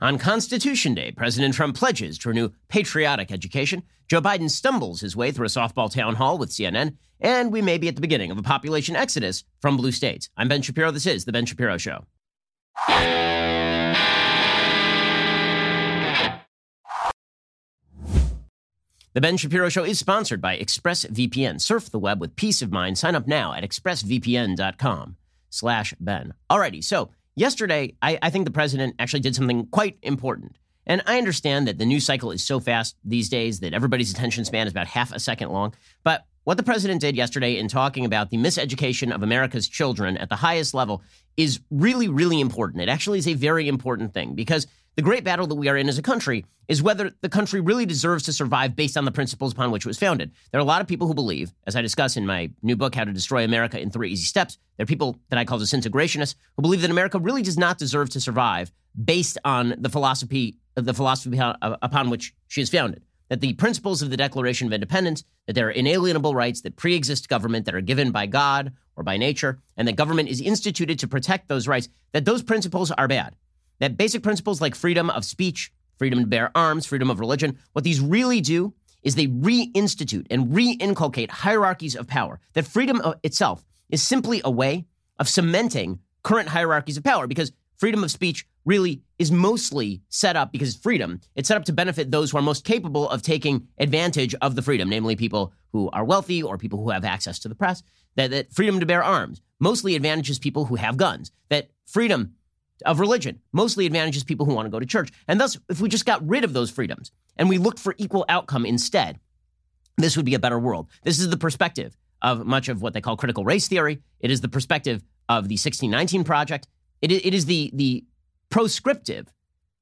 On Constitution Day, President Trump pledges to renew patriotic education. Joe Biden stumbles his way through a softball town hall with CNN. And we may be at the beginning of a population exodus from blue states. I'm Ben Shapiro. This is The Ben Shapiro Show. The Ben Shapiro Show is sponsored by ExpressVPN. Surf the web with peace of mind. Sign up now at expressvpn.com/Ben. Alrighty, so yesterday, I think the president actually did something quite important. And I understand that the news cycle is so fast these days that everybody's attention span is about half a second long. But what the president did yesterday in talking about the miseducation of America's children at the highest level is really, really important. It actually is a very important thing because the great battle that we are in as a country is whether the country really deserves to survive based on the principles upon which it was founded. There are a lot of people who believe, as I discuss in my new book, How to Destroy America in 3 Easy Steps, there are people that I call disintegrationists who believe that America really does not deserve to survive based on the philosophy upon which she is founded. That the principles of the Declaration of Independence, that there are inalienable rights that pre-exist government that are given by God or by nature, and that government is instituted to protect those rights, that those principles are bad. That basic principles like freedom of speech, freedom to bear arms, freedom of religion, what these really do is they reinstitute and reinculcate hierarchies of power. That freedom itself is simply a way of cementing current hierarchies of power because freedom of speech really is mostly set up because freedom, it's set up to benefit those who are most capable of taking advantage of the freedom, namely people who are wealthy or people who have access to the press. That freedom to bear arms mostly advantages people who have guns. That freedom of religion mostly advantages people who want to go to church. And thus, if we just got rid of those freedoms and we looked for equal outcome instead, this would be a better world. This is the perspective of much of what they call critical race theory. It is the perspective of the 1619 Project. It is the proscriptive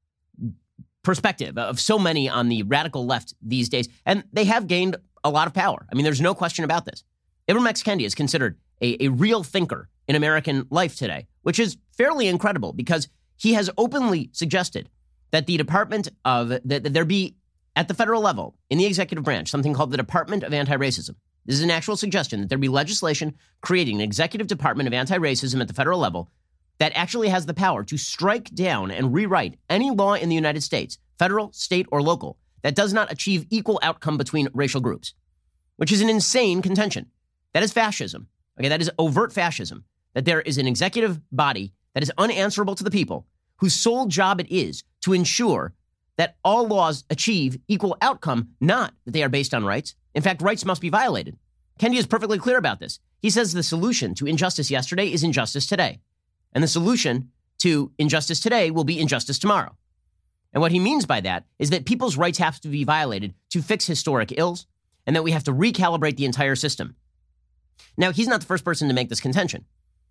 perspective of so many on the radical left these days. And they have gained a lot of power. I mean, there's no question about this. Ibram X. Kendi is considered a real thinker in American life today, which is fairly incredible because he has openly suggested that the that there be at the federal level in the executive branch something called the Department of Anti-Racism. This is an actual suggestion that there be legislation creating an executive department of anti-racism at the federal level that actually has the power to strike down and rewrite any law in the United States, federal, state, or local, that does not achieve equal outcome between racial groups, which is an insane contention. That is fascism. Okay, that is overt fascism, that there is an executive body that is unanswerable to the people, whose sole job it is to ensure that all laws achieve equal outcome, not that they are based on rights. In fact, rights must be violated. Kendi is perfectly clear about this. He says the solution to injustice yesterday is injustice today. And the solution to injustice today will be injustice tomorrow. And what he means by that is that people's rights have to be violated to fix historic ills, and that we have to recalibrate the entire system. Now, he's not the first person to make this contention.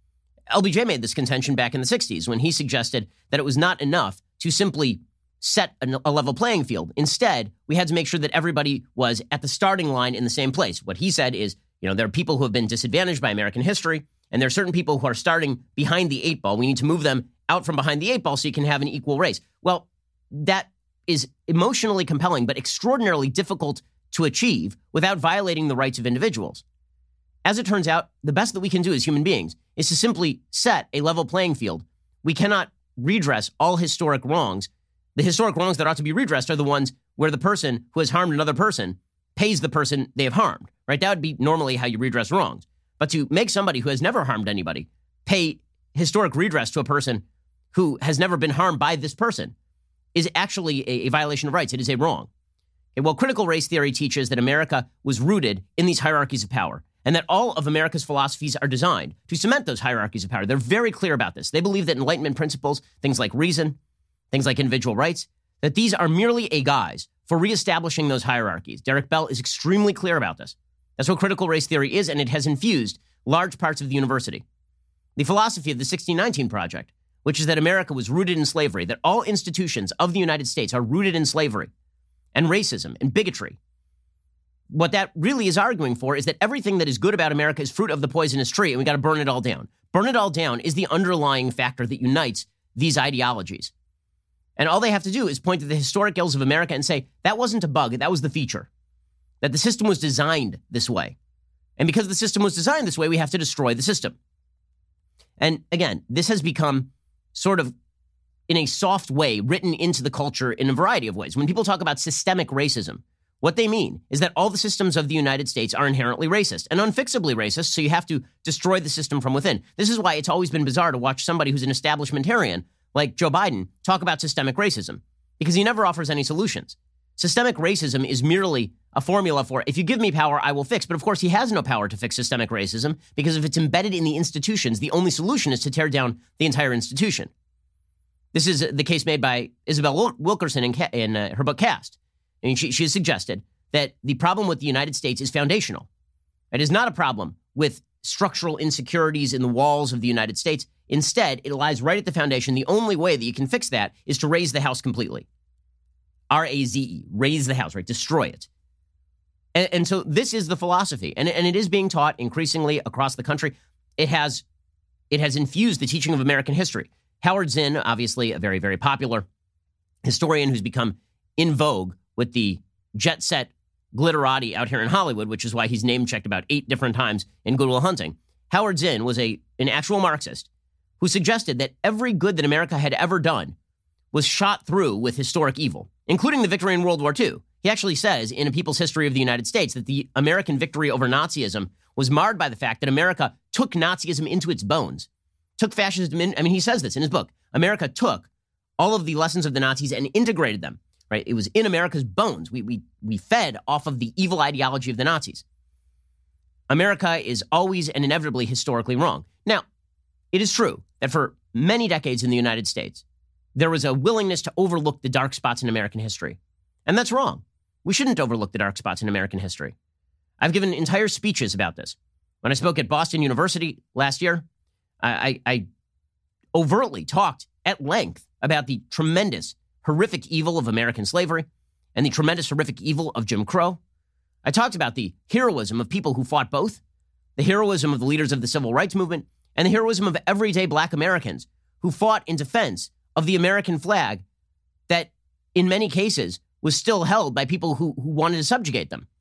LBJ made this contention back in the 60s when he suggested that it was not enough to simply set a level playing field. Instead, we had to make sure that everybody was at the starting line in the same place. What he said is, there are people who have been disadvantaged by American history, and there are certain people who are starting behind the 8 ball. We need to move them out from behind the 8 ball so you can have an equal race. Well, that is emotionally compelling, but extraordinarily difficult to achieve without violating the rights of individuals. As it turns out, the best that we can do as human beings is to simply set a level playing field. We cannot redress all historic wrongs. The historic wrongs that ought to be redressed are the ones where the person who has harmed another person pays the person they have harmed, right? That would be normally how you redress wrongs. But to make somebody who has never harmed anybody pay historic redress to a person who has never been harmed by this person is actually a violation of rights. It is a wrong. Okay, well, critical race theory teaches that America was rooted in these hierarchies of power, and that all of America's philosophies are designed to cement those hierarchies of power. They're very clear about this. They believe that Enlightenment principles, things like reason, things like individual rights, that these are merely a guise for reestablishing those hierarchies. Derek Bell is extremely clear about this. That's what critical race theory is, and it has infused large parts of the university. The philosophy of the 1619 Project, which is that America was rooted in slavery, that all institutions of the United States are rooted in slavery and racism and bigotry. What that really is arguing for is that everything that is good about America is fruit of the poisonous tree, and we got to burn it all down. Burn it all down is the underlying factor that unites these ideologies. And all they have to do is point to the historic ills of America and say, that wasn't a bug, that was the feature. That the system was designed this way. And because the system was designed this way, we have to destroy the system. And again, this has become sort of in a soft way written into the culture in a variety of ways. When people talk about systemic racism, what they mean is that all the systems of the United States are inherently racist and unfixably racist, so you have to destroy the system from within. This is why it's always been bizarre to watch somebody who's an establishmentarian like Joe Biden talk about systemic racism, because he never offers any solutions. Systemic racism is merely a formula for, if you give me power, I will fix. But of course, he has no power to fix systemic racism, because if it's embedded in the institutions, the only solution is to tear down the entire institution. This is the case made by Isabel Wilkerson in her book Caste. And she has suggested that the problem with the United States is foundational. It is not a problem with structural insecurities in the walls of the United States. Instead, it lies right at the foundation. The only way that you can fix that is to raze the house completely. R-A-Z-E, raze the house, right? Destroy it. And so this is the philosophy. And it is being taught increasingly across the country. It has infused the teaching of American history. Howard Zinn, obviously a very, very popular historian who's become in vogue with the jet set glitterati out here in Hollywood, which is why he's name-checked about 8 different times in Good Will Hunting. Howard Zinn was an actual Marxist who suggested that every good that America had ever done was shot through with historic evil, including the victory in World War II. He actually says in A People's History of the United States that the American victory over Nazism was marred by the fact that America took Nazism into its bones, took fascism in. I mean, he says this in his book. America took all of the lessons of the Nazis and integrated them. Right? It was in America's bones. We fed off of the evil ideology of the Nazis. America is always and inevitably historically wrong. Now, it is true that for many decades in the United States, there was a willingness to overlook the dark spots in American history. And that's wrong. We shouldn't overlook the dark spots in American history. I've given entire speeches about this. When I spoke at Boston University last year, I overtly talked at length about the tremendous horrific evil of American slavery and the tremendous horrific evil of Jim Crow. I talked about the heroism of people who fought both, the heroism of the leaders of the civil rights movement, and the heroism of everyday black Americans who fought in defense of the American flag that, in many cases, was still held by people who wanted to subjugate them.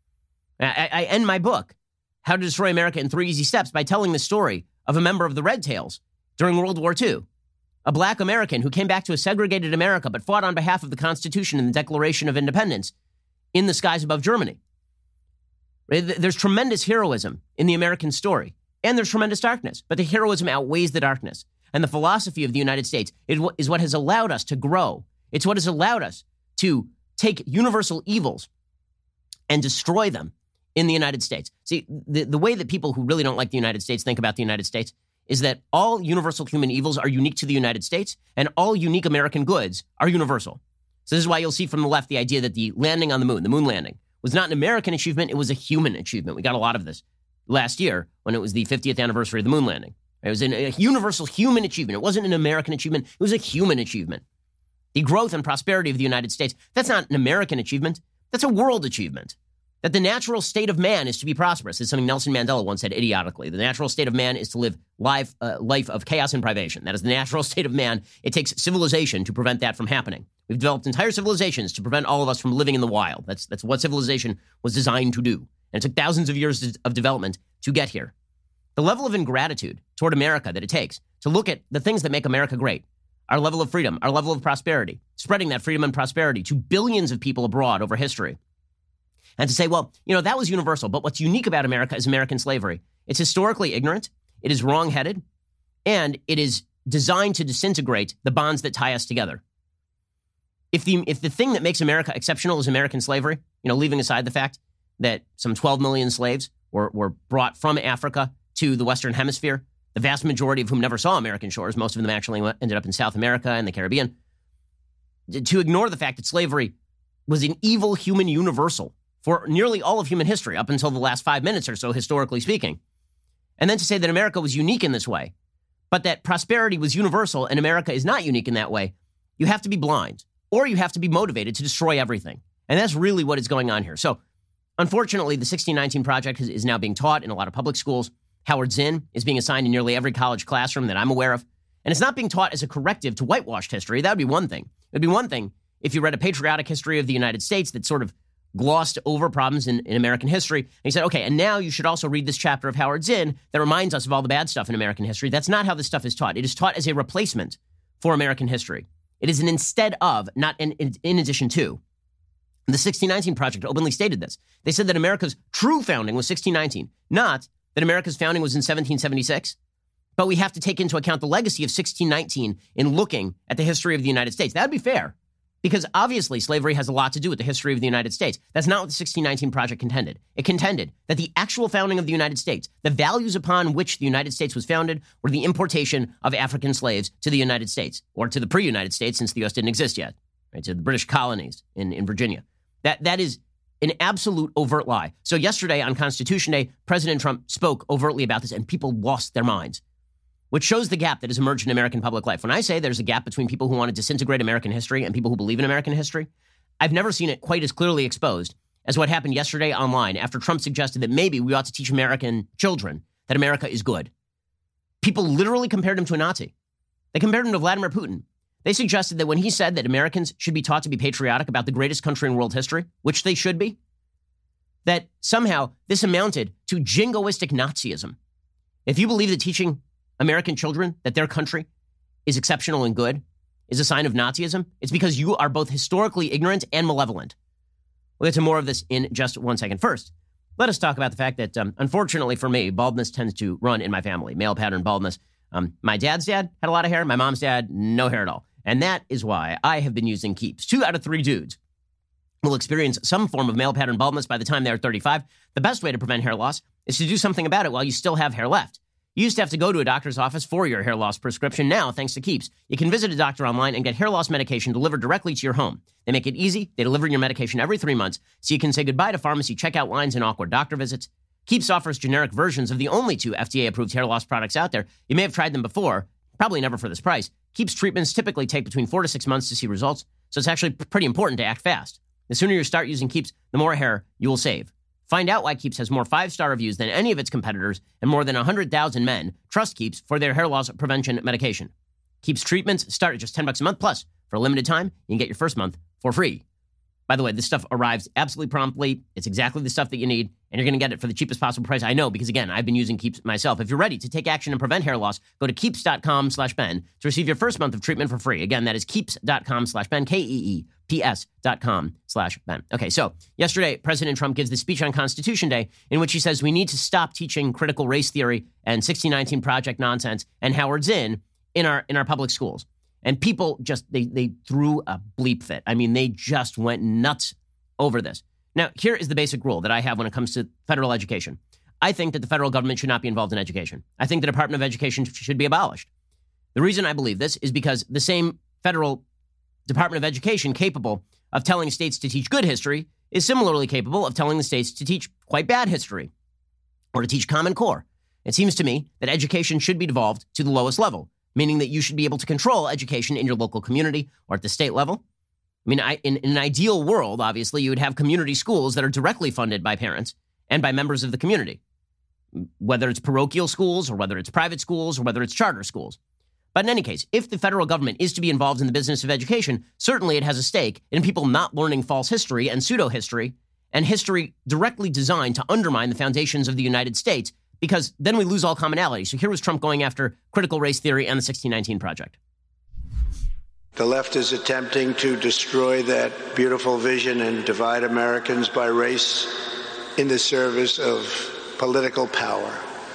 I end my book, How to Destroy America in 3 Easy Steps, by telling the story of a member of the Red Tails during World War II. A black American who came back to a segregated America but fought on behalf of the Constitution and the Declaration of Independence in the skies above Germany. There's tremendous heroism in the American story, and there's tremendous darkness, but the heroism outweighs the darkness. And the philosophy of the United States is what has allowed us to grow. It's what has allowed us to take universal evils and destroy them in the United States. See, the way that people who really don't like the United States think about the United States is that all universal human evils are unique to the United States, and all unique American goods are universal. So this is why you'll see from the left the idea that the landing on the moon landing, was not an American achievement, it was a human achievement. We got a lot of this last year when it was the 50th anniversary of the moon landing. It was a universal human achievement. It wasn't an American achievement, it was a human achievement. The growth and prosperity of the United States, that's not an American achievement, that's a world achievement. That the natural state of man is to be prosperous. It's something Nelson Mandela once said idiotically. The natural state of man is to live life of chaos and privation. That is the natural state of man. It takes civilization to prevent that from happening. We've developed entire civilizations to prevent all of us from living in the wild. That's what civilization was designed to do. And it took thousands of years of development to get here. The level of ingratitude toward America that it takes to look at the things that make America great, our level of freedom, our level of prosperity, spreading that freedom and prosperity to billions of people abroad over history. And to say, well, that was universal, but what's unique about America is American slavery. It's historically ignorant, it is wrong-headed, and it is designed to disintegrate the bonds that tie us together. If the thing that makes America exceptional is American slavery, leaving aside the fact that some 12 million slaves were brought from Africa to the Western Hemisphere, the vast majority of whom never saw American shores, most of them actually ended up in South America and the Caribbean, to ignore the fact that slavery was an evil human universal for nearly all of human history, up until the last 5 minutes or so, historically speaking. And then to say that America was unique in this way, but that prosperity was universal and America is not unique in that way, you have to be blind, or you have to be motivated to destroy everything. And that's really what is going on here. So, unfortunately, the 1619 Project is now being taught in a lot of public schools. Howard Zinn is being assigned in nearly every college classroom that I'm aware of. And it's not being taught as a corrective to whitewashed history. That would be one thing. It would be one thing if you read a patriotic history of the United States that sort of glossed over problems in American history. And he said, okay, and now you should also read this chapter of Howard Zinn that reminds us of all the bad stuff in American history. That's not how this stuff is taught. It is taught as a replacement for American history. It is an instead of, not an in addition to. The 1619 Project openly stated this. They said that America's true founding was 1619, not that America's founding was in 1776. But we have to take into account the legacy of 1619 in looking at the history of the United States. That would be fair, because obviously slavery has a lot to do with the history of the United States. That's not what the 1619 Project contended. It contended that the actual founding of the United States, the values upon which the United States was founded, were the importation of African slaves to the United States, or to the pre-United States, since the U.S. didn't exist yet, right, to the British colonies in Virginia. That is an absolute overt lie. So yesterday on Constitution Day, President Trump spoke overtly about this, and people lost their minds, which shows the gap that has emerged in American public life. When I say there's a gap between people who want to disintegrate American history and people who believe in American history, I've never seen it quite as clearly exposed as what happened yesterday online after Trump suggested that maybe we ought to teach American children that America is good. People literally compared him to a Nazi. They compared him to Vladimir Putin. They suggested that when he said that Americans should be taught to be patriotic about the greatest country in world history, which they should be, that somehow this amounted to jingoistic Nazism. If you believe that teaching American children that their country is exceptional and good is a sign of Nazism, it's because you are both historically ignorant and malevolent. We'll get to more of this in just 1 second. First, let us talk about the fact that, unfortunately for me, baldness tends to run in my family, male pattern baldness. My dad's dad had a lot of hair. My mom's dad, no hair at all. And that is why I have been using Keeps. 2 out of 3 dudes will experience some form of male pattern baldness by the time they're 35. The best way to prevent hair loss is to do something about it while you still have hair left. You used to have to go to a doctor's office for your hair loss prescription. Now, thanks to Keeps, you can visit a doctor online and get hair loss medication delivered directly to your home. They make it easy. They deliver your medication every 3 months, so you can say goodbye to pharmacy checkout lines and awkward doctor visits. Keeps offers generic versions of the only 2 FDA-approved hair loss products out there. You may have tried them before, probably never for this price. Keeps treatments typically take between 4 to 6 months to see results, so it's actually pretty important to act fast. The sooner you start using Keeps, the more hair you will save. Find out why Keeps has more 5-star reviews than any of its competitors, and more than 100,000 men trust Keeps for their hair loss prevention medication. Keeps treatments start at just $10 a month, plus for a limited time, you can get your first month for free. By the way, this stuff arrives absolutely promptly. It's exactly the stuff that you need, and you're going to get it for the cheapest possible price. I know, because again, I've been using Keeps myself. If you're ready to take action and prevent hair loss, go to keeps.com/Ben to receive your first month of treatment for free. Again, that is keeps.com/Ben, KEEPS.com/Ben. Okay, so yesterday, President Trump gives the speech on Constitution Day in which he says we need to stop teaching critical race theory and 1619 Project nonsense and Howard Zinn in our public schools. And people just, they threw a bleep fit. I mean, they just went nuts over this. Now, here is the basic rule that I have when it comes to federal education. I think that the federal government should not be involved in education. I think the Department of Education should be abolished. The reason I believe this is because the same federal Department of Education capable of telling states to teach good history is similarly capable of telling the states to teach quite bad history or to teach Common Core. It seems to me that education should be devolved to the lowest level, meaning that you should be able to control education in your local community or at the state level. I mean, in an ideal world, obviously, you would have community schools that are directly funded by parents and by members of the community, whether it's parochial schools or whether it's private schools or whether it's charter schools. But in any case, if the federal government is to be involved in the business of education, certainly it has a stake in people not learning false history and pseudo-history and history directly designed to undermine the foundations of the United States, because then we lose all commonality. So here was Trump going after critical race theory and the 1619 Project. The left is attempting to destroy that beautiful vision and divide Americans by race in the service of political power.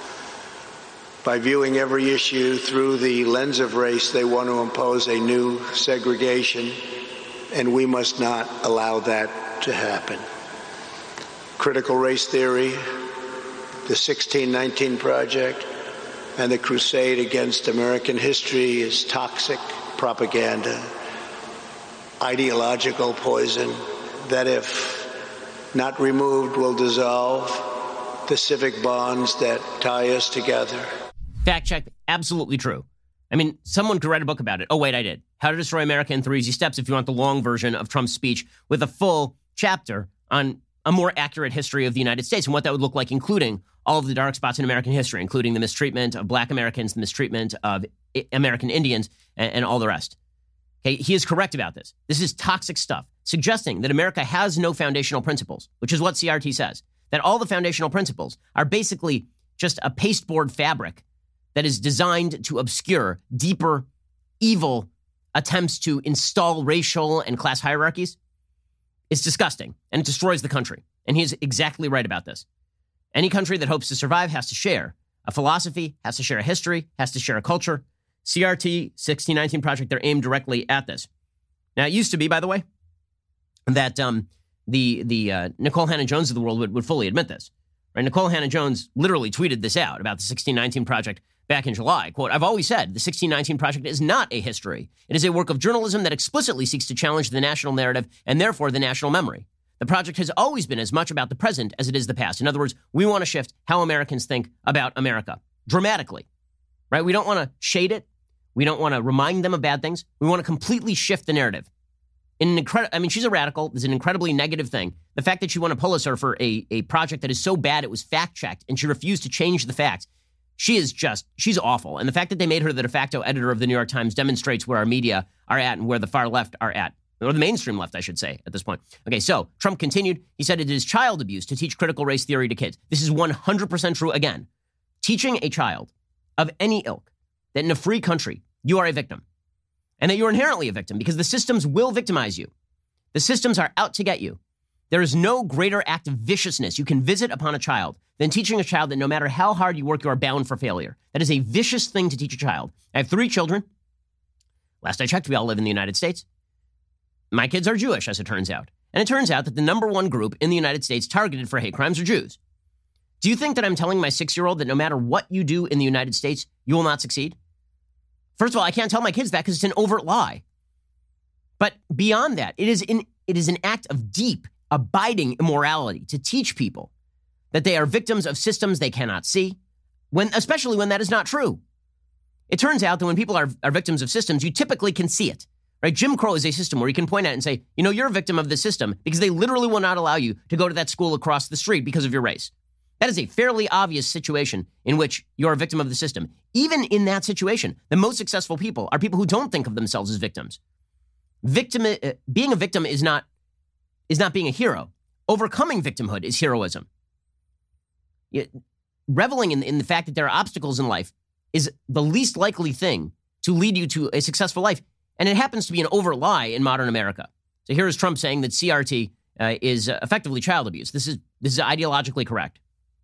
By viewing every issue through the lens of race, they want to impose a new segregation, and we must not allow that to happen. Critical race theory, the 1619 Project, and the crusade against American history is toxic propaganda, ideological poison that, if not removed, will dissolve the civic bonds that tie us together. Fact check, absolutely true. I mean, someone could write a book about it. Oh, wait, I did. How to Destroy America in 3 Easy Steps, if you want the long version of Trump's speech with a full chapter on a more accurate history of the United States and what that would look like, including all of the dark spots in American history, including the mistreatment of Black Americans, the mistreatment of American Indians, and all the rest. Okay, he is correct about this. This is toxic stuff, suggesting that America has no foundational principles, which is what CRT says, that all the foundational principles are basically just a pasteboard fabric that is designed to obscure deeper, evil attempts to install racial and class hierarchies is disgusting, and it destroys the country. And he is exactly right about this. Any country that hopes to survive has to share a philosophy, has to share a history, has to share a culture. CRT 1619 Project, they're aimed directly at this. Now, it used to be, by the way, that the Nicole Hannah-Jones of the world would fully admit this. Right? Nicole Hannah-Jones literally tweeted this out about the 1619 Project back in July. Quote, "I've always said the 1619 Project is not a history. It is a work of journalism that explicitly seeks to challenge the national narrative and therefore the national memory. The project has always been as much about the present as it is the past. In other words, we want to shift how Americans think about America dramatically, right? We don't want to shade it. We don't want to remind them of bad things. We want to completely shift the narrative. She's a radical. It's an incredibly negative thing. The fact that she won a Pulitzer for a project that is so bad it was fact-checked and she refused to change the facts, she's awful. And the fact that they made her the de facto editor of the New York Times demonstrates where our media are at and where the far left are at. Or the mainstream left, I should say, at this point. Okay, so Trump continued. He said it is child abuse to teach critical race theory to kids. This is 100% true again. Teaching a child of any ilk that in a free country, you are a victim. And that you're inherently a victim because the systems will victimize you. The systems are out to get you. There is no greater act of viciousness you can visit upon a child than teaching a child that no matter how hard you work, you are bound for failure. That is a vicious thing to teach a child. I have 3 children. Last I checked, we all live in the United States. My kids are Jewish, as it turns out. And it turns out that the number one group in the United States targeted for hate crimes are Jews. Do you think that I'm telling my 6-year-old that no matter what you do in the United States, you will not succeed? First of all, I can't tell my kids that because it's an overt lie. But beyond that, it is an act of deep, abiding immorality to teach people that they are victims of systems they cannot see, especially when that is not true. It turns out that when people are victims of systems, you typically can see it. Right? Jim Crow is a system where you can point at it and say, you're a victim of the system because they literally will not allow you to go to that school across the street because of your race. That is a fairly obvious situation in which you're a victim of the system. Even in that situation, the most successful people are people who don't think of themselves as victims. Being a victim is not being a hero. Overcoming victimhood is heroism. Reveling in the fact that there are obstacles in life is the least likely thing to lead you to a successful life. And it happens to be an overt lie in modern America. So here is Trump saying that CRT is effectively child abuse. This is ideologically correct.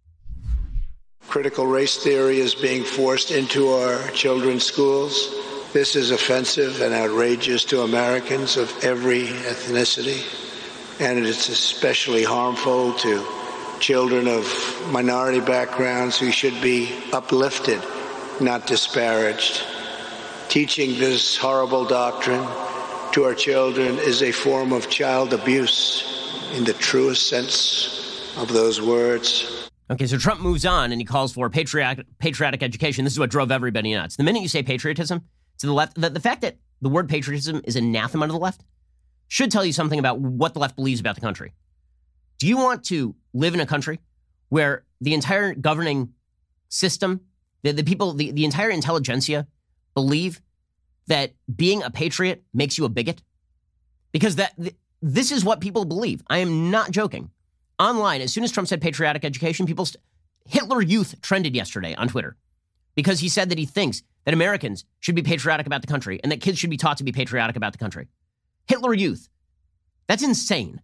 Critical race theory is being forced into our children's schools. This is offensive and outrageous to Americans of every ethnicity. And it's especially harmful to children of minority backgrounds who should be uplifted, not disparaged. Teaching this horrible doctrine to our children is a form of child abuse in the truest sense of those words. Okay, so Trump moves on and he calls for patriotic education. This is what drove everybody nuts. The minute you say patriotism to the left, the fact that the word patriotism is anathema to the left should tell you something about what the left believes about the country. Do you want to live in a country where the entire governing system, the people, the entire intelligentsia believe that being a patriot makes you a bigot? Because this is what people believe. I am not joking. Online, as soon as Trump said patriotic education, Hitler Youth trended yesterday on Twitter because he said that he thinks that Americans should be patriotic about the country and that kids should be taught to be patriotic about the country. Hitler Youth. That's insane.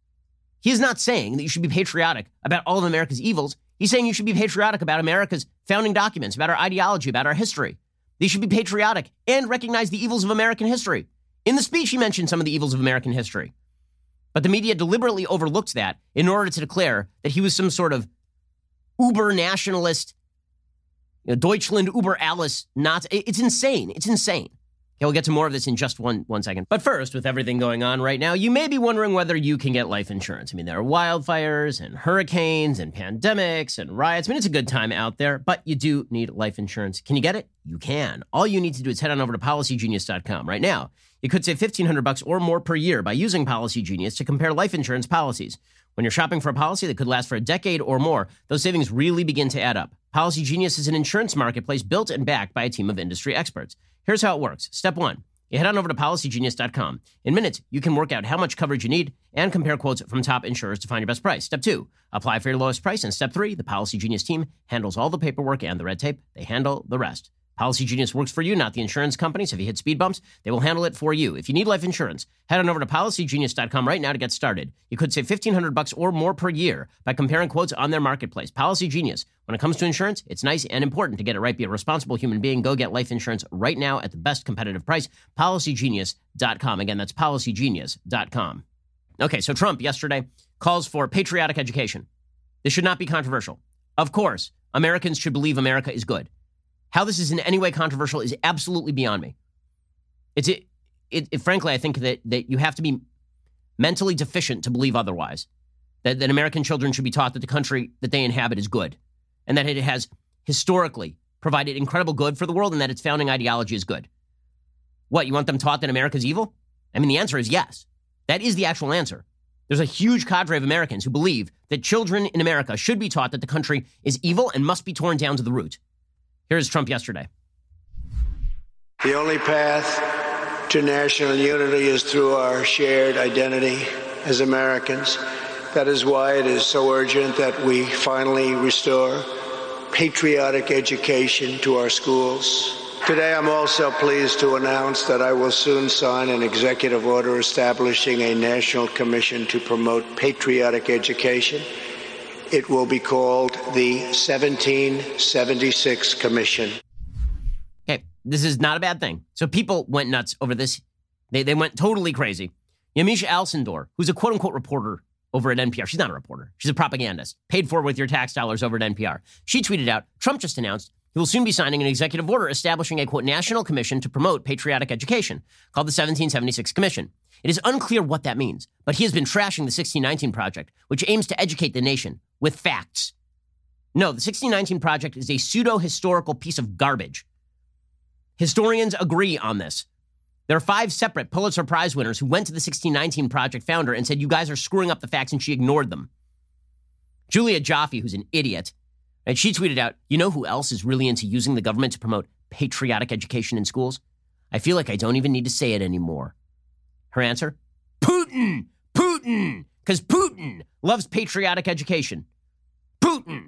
He is not saying that you should be patriotic about all of America's evils. He's saying you should be patriotic about America's founding documents, about our ideology, about our history. They should be patriotic and recognize the evils of American history. In the speech, he mentioned some of the evils of American history. But the media deliberately overlooked that in order to declare that he was some sort of uber-nationalist, Deutschland über alles Nazi. It's insane. It's insane. Okay, we'll get to more of this in just one second. But first, with everything going on right now, you may be wondering whether you can get life insurance. I mean, there are wildfires and hurricanes and pandemics and riots. I mean, it's a good time out there, but you do need life insurance. Can you get it? You can. All you need to do is head on over to PolicyGenius.com right now. You could save $1,500 or more per year by using Policy Genius to compare life insurance policies. When you're shopping for a policy that could last for a decade or more, those savings really begin to add up. Policy Genius is an insurance marketplace built and backed by a team of industry experts. Here's how it works. Step 1, you head on over to PolicyGenius.com. In minutes, you can work out how much coverage you need and compare quotes from top insurers to find your best price. Step 2, apply for your lowest price. And step 3, the Policy Genius team handles all the paperwork and the red tape. They handle the rest. Policy Genius works for you, not the insurance companies. If you hit speed bumps, they will handle it for you. If you need life insurance, head on over to PolicyGenius.com right now to get started. You could save $1,500 or more per year by comparing quotes on their marketplace. Policy Genius. When it comes to insurance, it's nice and important to get it right. Be a responsible human being. Go get life insurance right now at the best competitive price. PolicyGenius.com. Again, that's PolicyGenius.com. Okay, so Trump yesterday calls for patriotic education. This should not be controversial. Of course, Americans should believe America is good. How this is in any way controversial is absolutely beyond me. Frankly, I think that you have to be mentally deficient to believe otherwise. That American children should be taught that the country that they inhabit is good. And that it has historically provided incredible good for the world and that its founding ideology is good. What, you want them taught that America is evil? I mean, the answer is yes. That is the actual answer. There's a huge cadre of Americans who believe that children in America should be taught that the country is evil and must be torn down to the root. Here's Trump yesterday. The only path to national unity is through our shared identity as Americans. That is why it is so urgent that we finally restore patriotic education to our schools. Today, I'm also pleased to announce that I will soon sign an executive order establishing a national commission to promote patriotic education. It will be called the 1776 Commission. Okay, this is not a bad thing. So people went nuts over this. They went totally crazy. Yamisha Alcindor, who's a quote-unquote reporter over at NPR. She's not a reporter. She's a propagandist, paid for with your tax dollars over at NPR. She tweeted out, Trump just announced he will soon be signing an executive order establishing a, quote, national commission to promote patriotic education called the 1776 Commission. It is unclear what that means, but he has been trashing the 1619 Project, which aims to educate the nation with facts. No, the 1619 Project is a pseudo-historical piece of garbage. Historians agree on this. There are 5 separate Pulitzer Prize winners who went to the 1619 Project founder and said, you guys are screwing up the facts, and she ignored them. Julia Jaffe, who's an idiot, and she tweeted out, you know who else is really into using the government to promote patriotic education in schools? I feel like I don't even need to say it anymore. Her answer? Putin! Putin! Because Putin loves patriotic education. Putin!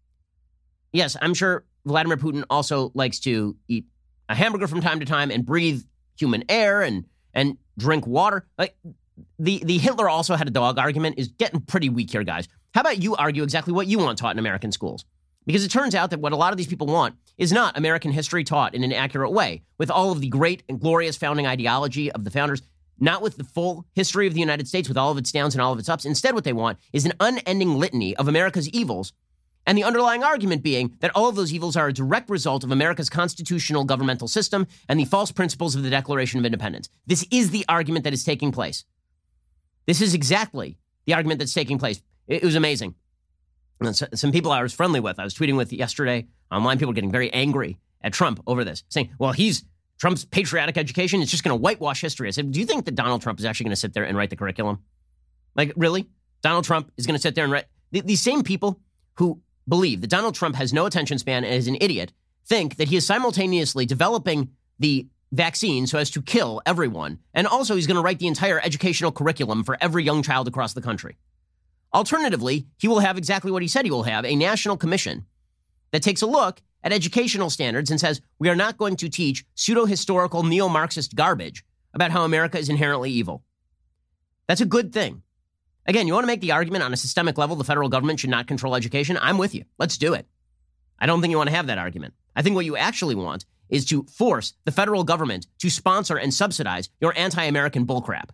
Yes, I'm sure Vladimir Putin also likes to eat a hamburger from time to time and breathe human air and drink water. Like the Hitler also had a dog argument is getting pretty weak here, guys. How about you argue exactly what you want taught in American schools? Because it turns out that what a lot of these people want is not American history taught in an accurate way, with all of the great and glorious founding ideology of the founders, not with the full history of the United States, with all of its downs and all of its ups. Instead, what they want is an unending litany of America's evils, and the underlying argument being that all of those evils are a direct result of America's constitutional governmental system and the false principles of the Declaration of Independence. This is the argument that is taking place. This is exactly the argument that's taking place. It was amazing. And some people I was friendly with, I was tweeting with yesterday online, people getting very angry at Trump over this, saying, well, Trump's patriotic education is just going to whitewash history. I said, do you think that Donald Trump is actually going to sit there and write the curriculum? Like, really? Donald Trump is going to sit there and write? These same people who believe that Donald Trump has no attention span and is an idiot think that he is simultaneously developing the vaccine so as to kill everyone, and also he's going to write the entire educational curriculum for every young child across the country. Alternatively, he will have exactly what he said he will have, a national commission that takes a look at educational standards and says, we are not going to teach pseudo-historical neo-Marxist garbage about how America is inherently evil. That's a good thing. Again, you want to make the argument on a systemic level the federal government should not control education? I'm with you. Let's do it. I don't think you want to have that argument. I think what you actually want is to force the federal government to sponsor and subsidize your anti-American bullcrap.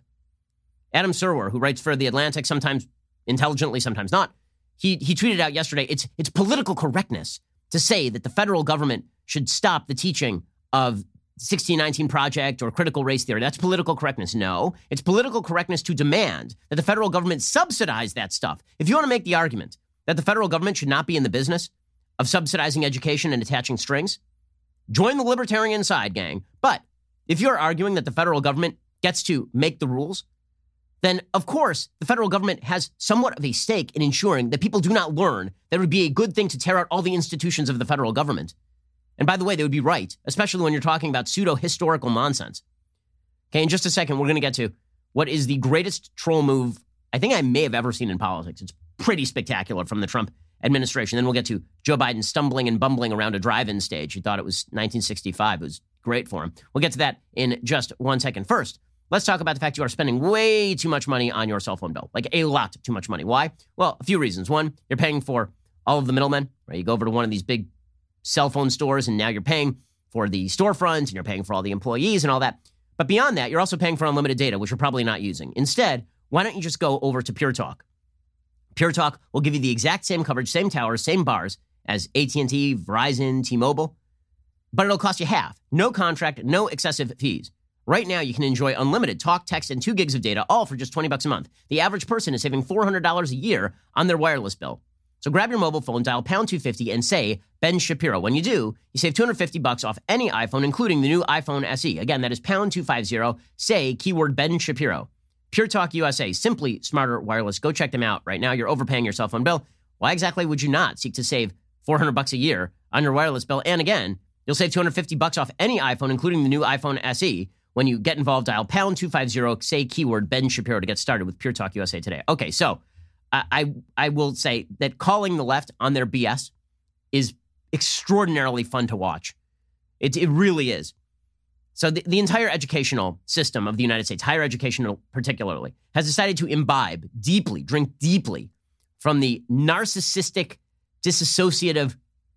Adam Serwer, who writes for The Atlantic, sometimes intelligently, sometimes not, he tweeted out yesterday, it's political correctness to say that the federal government should stop the teaching of 1619 Project or critical race theory. That's political correctness. No, it's political correctness to demand that the federal government subsidize that stuff. If you want to make the argument that the federal government should not be in the business of subsidizing education and attaching strings, join the libertarian side, gang. But if you're arguing that the federal government gets to make the rules, then, of course, the federal government has somewhat of a stake in ensuring that people do not learn that it would be a good thing to tear out all the institutions of the federal government. And by the way, they would be right, especially when you're talking about pseudo-historical nonsense. Okay, in just a second, we're going to get to what is the greatest troll move I think I may have ever seen in politics. It's pretty spectacular from the Trump administration. Then we'll get to Joe Biden stumbling and bumbling around a drive-in stage. He thought it was 1965. It was great for him. We'll get to that in just 1 second. First, let's talk about the fact you are spending way too much money on your cell phone bill, like a lot too much money. Why? Well, a few reasons. One, you're paying for all of the middlemen, right? You go over to one of these big cell phone stores and now you're paying for the storefronts and you're paying for all the employees and all that. But beyond that, you're also paying for unlimited data, which you're probably not using. Instead, why don't you just go over to Pure Talk? Pure Talk will give you the exact same coverage, same towers, same bars as AT&T, Verizon, T-Mobile, but it'll cost you half. No contract, no excessive fees. Right now, you can enjoy unlimited talk, text, and 2 gigs of data, all for just $20 a month. The average person is saving $400 a year on their wireless bill. So grab your mobile phone, dial pound 250, and say Ben Shapiro. When you do, you save $250 off any iPhone, including the new iPhone SE. Again, that is pound 250, say keyword Ben Shapiro. Pure Talk USA, simply smarter wireless. Go check them out. Right now, you're overpaying your cell phone bill. Why exactly would you not seek to save $400 a year on your wireless bill? And again, you'll save $250 off any iPhone, including the new iPhone SE. When you get involved, dial pound 250, say keyword Ben Shapiro to get started with Pure Talk USA today. Okay, so I will say that calling the left on their BS is extraordinarily fun to watch. It really is. So the entire educational system of the United States, higher education particularly, has decided to imbibe deeply, drink deeply from the narcissistic, disassociative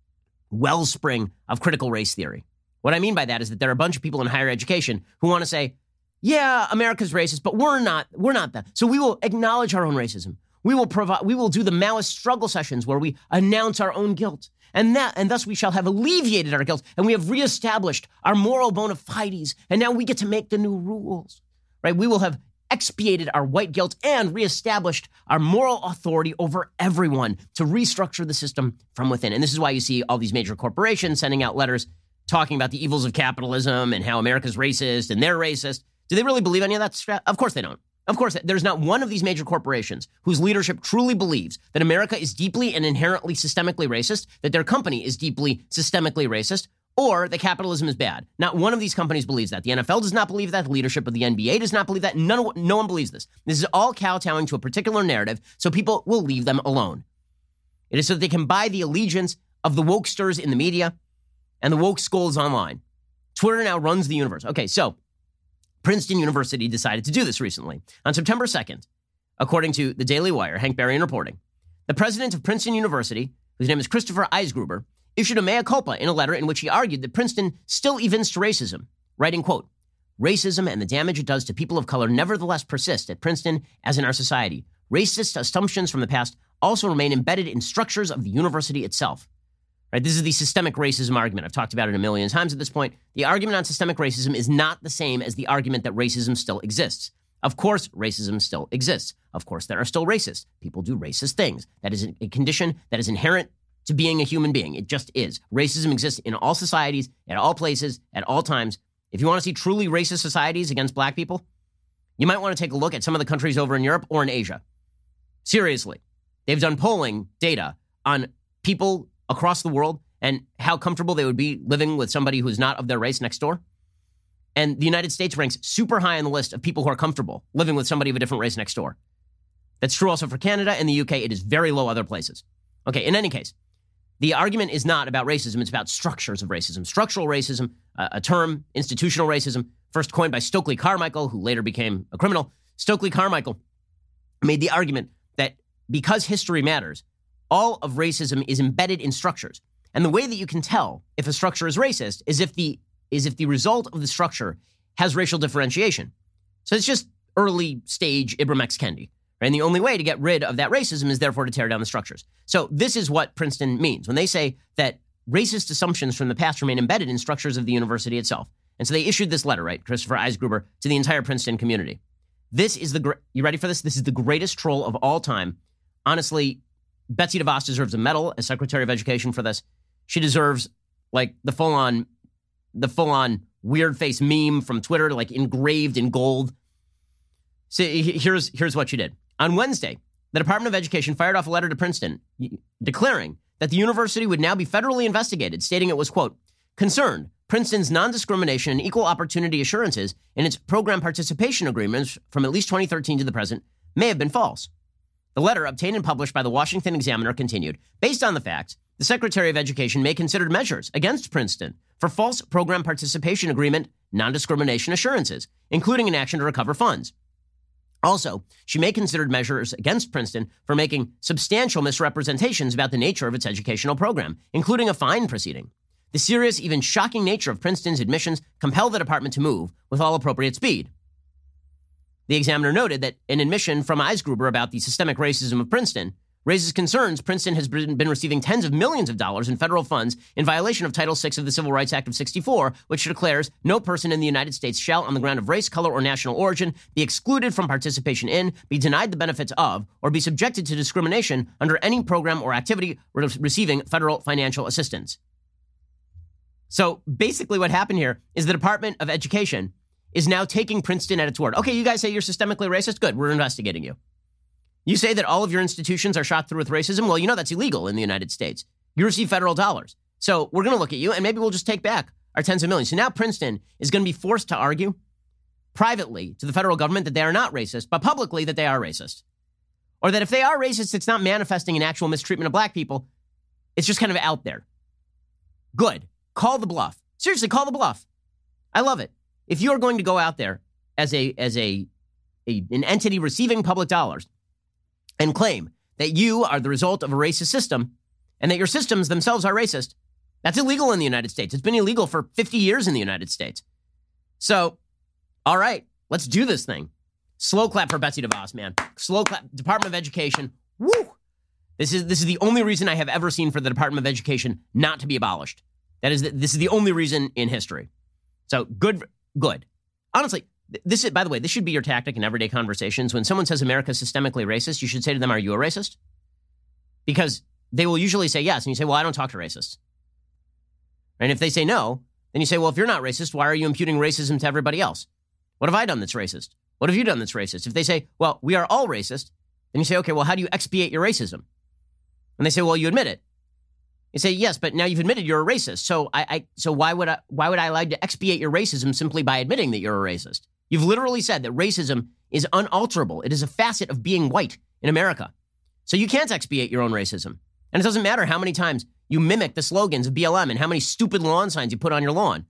wellspring of critical race theory. What I mean by that is that there are a bunch of people in higher education who want to say, yeah, America's racist, but we're not that. So we will acknowledge our own racism. We will do the Maoist struggle sessions where we announce our own guilt. And thus we shall have alleviated our guilt, and we have reestablished our moral bona fides, and now we get to make the new rules, right? We will have expiated our white guilt and reestablished our moral authority over everyone to restructure the system from within. And this is why you see all these major corporations sending out letters talking about the evils of capitalism and how America's racist and they're racist. Do they really believe any of that stuff? Of course they don't. Of course, there's not one of these major corporations whose leadership truly believes that America is deeply and inherently systemically racist, that their company is deeply systemically racist, or that capitalism is bad. Not one of these companies believes that. The NFL does not believe that. The leadership of the NBA does not believe that. No one believes this. This is all kowtowing to a particular narrative, so people will leave them alone. It is so that they can buy the allegiance of the wokesters in the media and the woke skulls online. Twitter now runs the universe. Okay, so Princeton University decided to do this recently. On September 2nd, according to the Daily Wire, Hank Berrien reporting, the president of Princeton University, whose name is Christopher Eisgruber, issued a mea culpa in a letter in which he argued that Princeton still evinced racism, writing, quote, racism and the damage it does to people of color nevertheless persist at Princeton as in our society. Racist assumptions from the past also remain embedded in structures of the university itself. Right, this is the systemic racism argument. I've talked about it a million times at this point. The argument on systemic racism is not the same as the argument that racism still exists. Of course, racism still exists. Of course, there are still racists. People do racist things. That is a condition that is inherent to being a human being. It just is. Racism exists in all societies, at all places, at all times. If you want to see truly racist societies against black people, you might want to take a look at some of the countries over in Europe or in Asia. Seriously. They've done polling data on people across the world and how comfortable they would be living with somebody who's not of their race next door. And the United States ranks super high on the list of people who are comfortable living with somebody of a different race next door. That's true also for Canada and the UK. It is very low other places. Okay, in any case, the argument is not about racism. It's about structures of racism. Structural racism, a term, institutional racism, first coined by Stokely Carmichael, who later became a criminal. Stokely Carmichael made the argument that because history matters, all of racism is embedded in structures. And the way that you can tell if a structure is racist is if the result of the structure has racial differentiation. So it's just early stage Ibram X. Kendi. Right? And the only way to get rid of that racism is therefore to tear down the structures. So this is what Princeton means when they say that racist assumptions from the past remain embedded in structures of the university itself. And so they issued this letter, right, Christopher Eisgruber, to the entire Princeton community. This is you ready for this? This is the greatest troll of all time. Honestly, Betsy DeVos deserves a medal as Secretary of Education for this. She deserves like the full-on weird face meme from Twitter, like engraved in gold. So here's what she did. On Wednesday, the Department of Education fired off a letter to Princeton declaring that the university would now be federally investigated, stating it was, quote, concerned Princeton's non-discrimination and equal opportunity assurances in its program participation agreements from at least 2013 to the present may have been false. The letter, obtained and published by the Washington Examiner, continued, based on the facts, the Secretary of Education may consider measures against Princeton for false program participation agreement non-discrimination assurances, including an action to recover funds. Also, she may consider measures against Princeton for making substantial misrepresentations about the nature of its educational program, including a fine proceeding. The serious, even shocking nature of Princeton's admissions compel the department to move with all appropriate speed. The Examiner noted that an admission from Eisgruber about the systemic racism of Princeton raises concerns Princeton has been receiving tens of millions of dollars in federal funds in violation of Title VI of the Civil Rights Act of 1964, which declares no person in the United States shall, on the ground of race, color, or national origin, be excluded from participation in, be denied the benefits of, or be subjected to discrimination under any program or activity receiving federal financial assistance. So basically what happened here is the Department of Education is now taking Princeton at its word. Okay, you guys say you're systemically racist? Good, we're investigating you. You say that all of your institutions are shot through with racism? Well, you know that's illegal in the United States. You receive federal dollars. So we're going to look at you, and maybe we'll just take back our tens of millions. So now Princeton is going to be forced to argue privately to the federal government that they are not racist, but publicly that they are racist. Or that if they are racist, it's not manifesting in actual mistreatment of black people. It's just kind of out there. Good. Call the bluff. Seriously, call the bluff. I love it. If you're going to go out there as an entity receiving public dollars and claim that you are the result of a racist system and that your systems themselves are racist, that's illegal in the United States. It's been illegal for 50 years in the United States. So, all right, let's do this thing. Slow clap for Betsy DeVos, man. Slow clap. Department of Education. Woo! This is the only reason I have ever seen for the Department of Education not to be abolished. This is the only reason in history. So good. Honestly, this should be your tactic in everyday conversations. When someone says America is systemically racist, you should say to them, are you a racist? Because they will usually say yes. And you say, well, I don't talk to racists. And if they say no, then you say, well, if you're not racist, why are you imputing racism to everybody else? What have I done that's racist? What have you done that's racist? If they say, well, we are all racist, then you say, okay, well, how do you expiate your racism? And they say, well, you admit it. You say, yes, but now you've admitted you're a racist. So why would I allow you to expiate your racism simply by admitting that you're a racist? You've literally said that racism is unalterable. It is a facet of being white in America. So you can't expiate your own racism. And it doesn't matter how many times you mimic the slogans of BLM and how many stupid lawn signs you put on your lawn.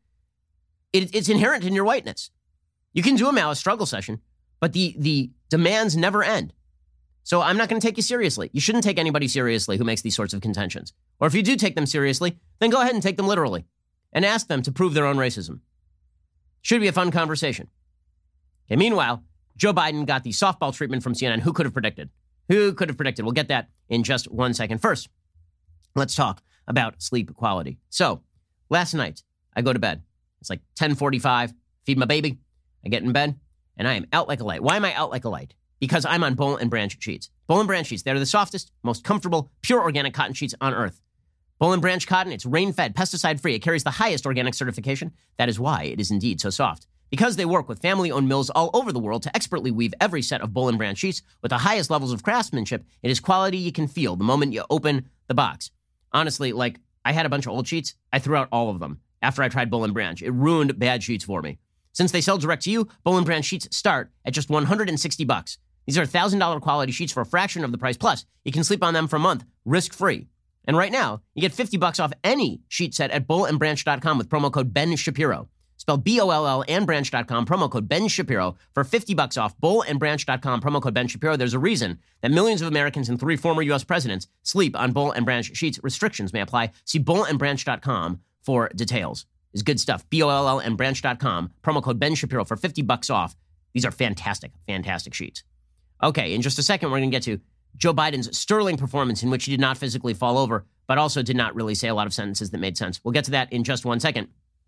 It's inherent in your whiteness. You can do a Maoist struggle session, but the demands never end. So I'm not going to take you seriously. You shouldn't take anybody seriously who makes these sorts of contentions. Or if you do take them seriously, then go ahead and take them literally and ask them to prove their own racism. Should be a fun conversation. Okay, meanwhile, Joe Biden got the softball treatment from CNN. Who could have predicted? Who could have predicted? We'll get that in just 1 second. First, let's talk about sleep quality. So last night, I go to bed. It's like 10:45, feed my baby. I get in bed, and I am out like a light. Why am I out like a light? Because I'm on Boll and Branch sheets. Boll and Branch sheets, they're the softest, most comfortable, pure organic cotton sheets on earth. Boll and Branch cotton, it's rain-fed, pesticide-free. It carries the highest organic certification. That is why it is indeed so soft. Because they work with family-owned mills all over the world to expertly weave every set of Boll and Branch sheets with the highest levels of craftsmanship, it is quality you can feel the moment you open the box. Honestly, like, I had a bunch of old sheets. I threw out all of them after I tried Boll and Branch. It ruined bad sheets for me. Since they sell direct to you, Boll and Branch sheets start at just $160. These are $1,000 quality sheets for a fraction of the price. Plus, you can sleep on them for a month, risk-free. And right now, you get $50 off any sheet set at bollandbranch.com with promo code Ben Shapiro. Spelled B-O-L-L and branch.com, promo code Ben Shapiro for $50 off. bollandbranch.com, promo code Ben Shapiro. There's a reason that millions of Americans and 3 former U.S. presidents sleep on Boll and Branch sheets. Restrictions may apply. See bollandbranch.com for details. It's good stuff. B-O-L-L and branch.com, promo code Ben Shapiro for $50 off. These are fantastic, fantastic sheets. Okay, in just a second, we're going to get to Joe Biden's sterling performance in which he did not physically fall over, but also did not really say a lot of sentences that made sense. We'll get to that in just 1 second.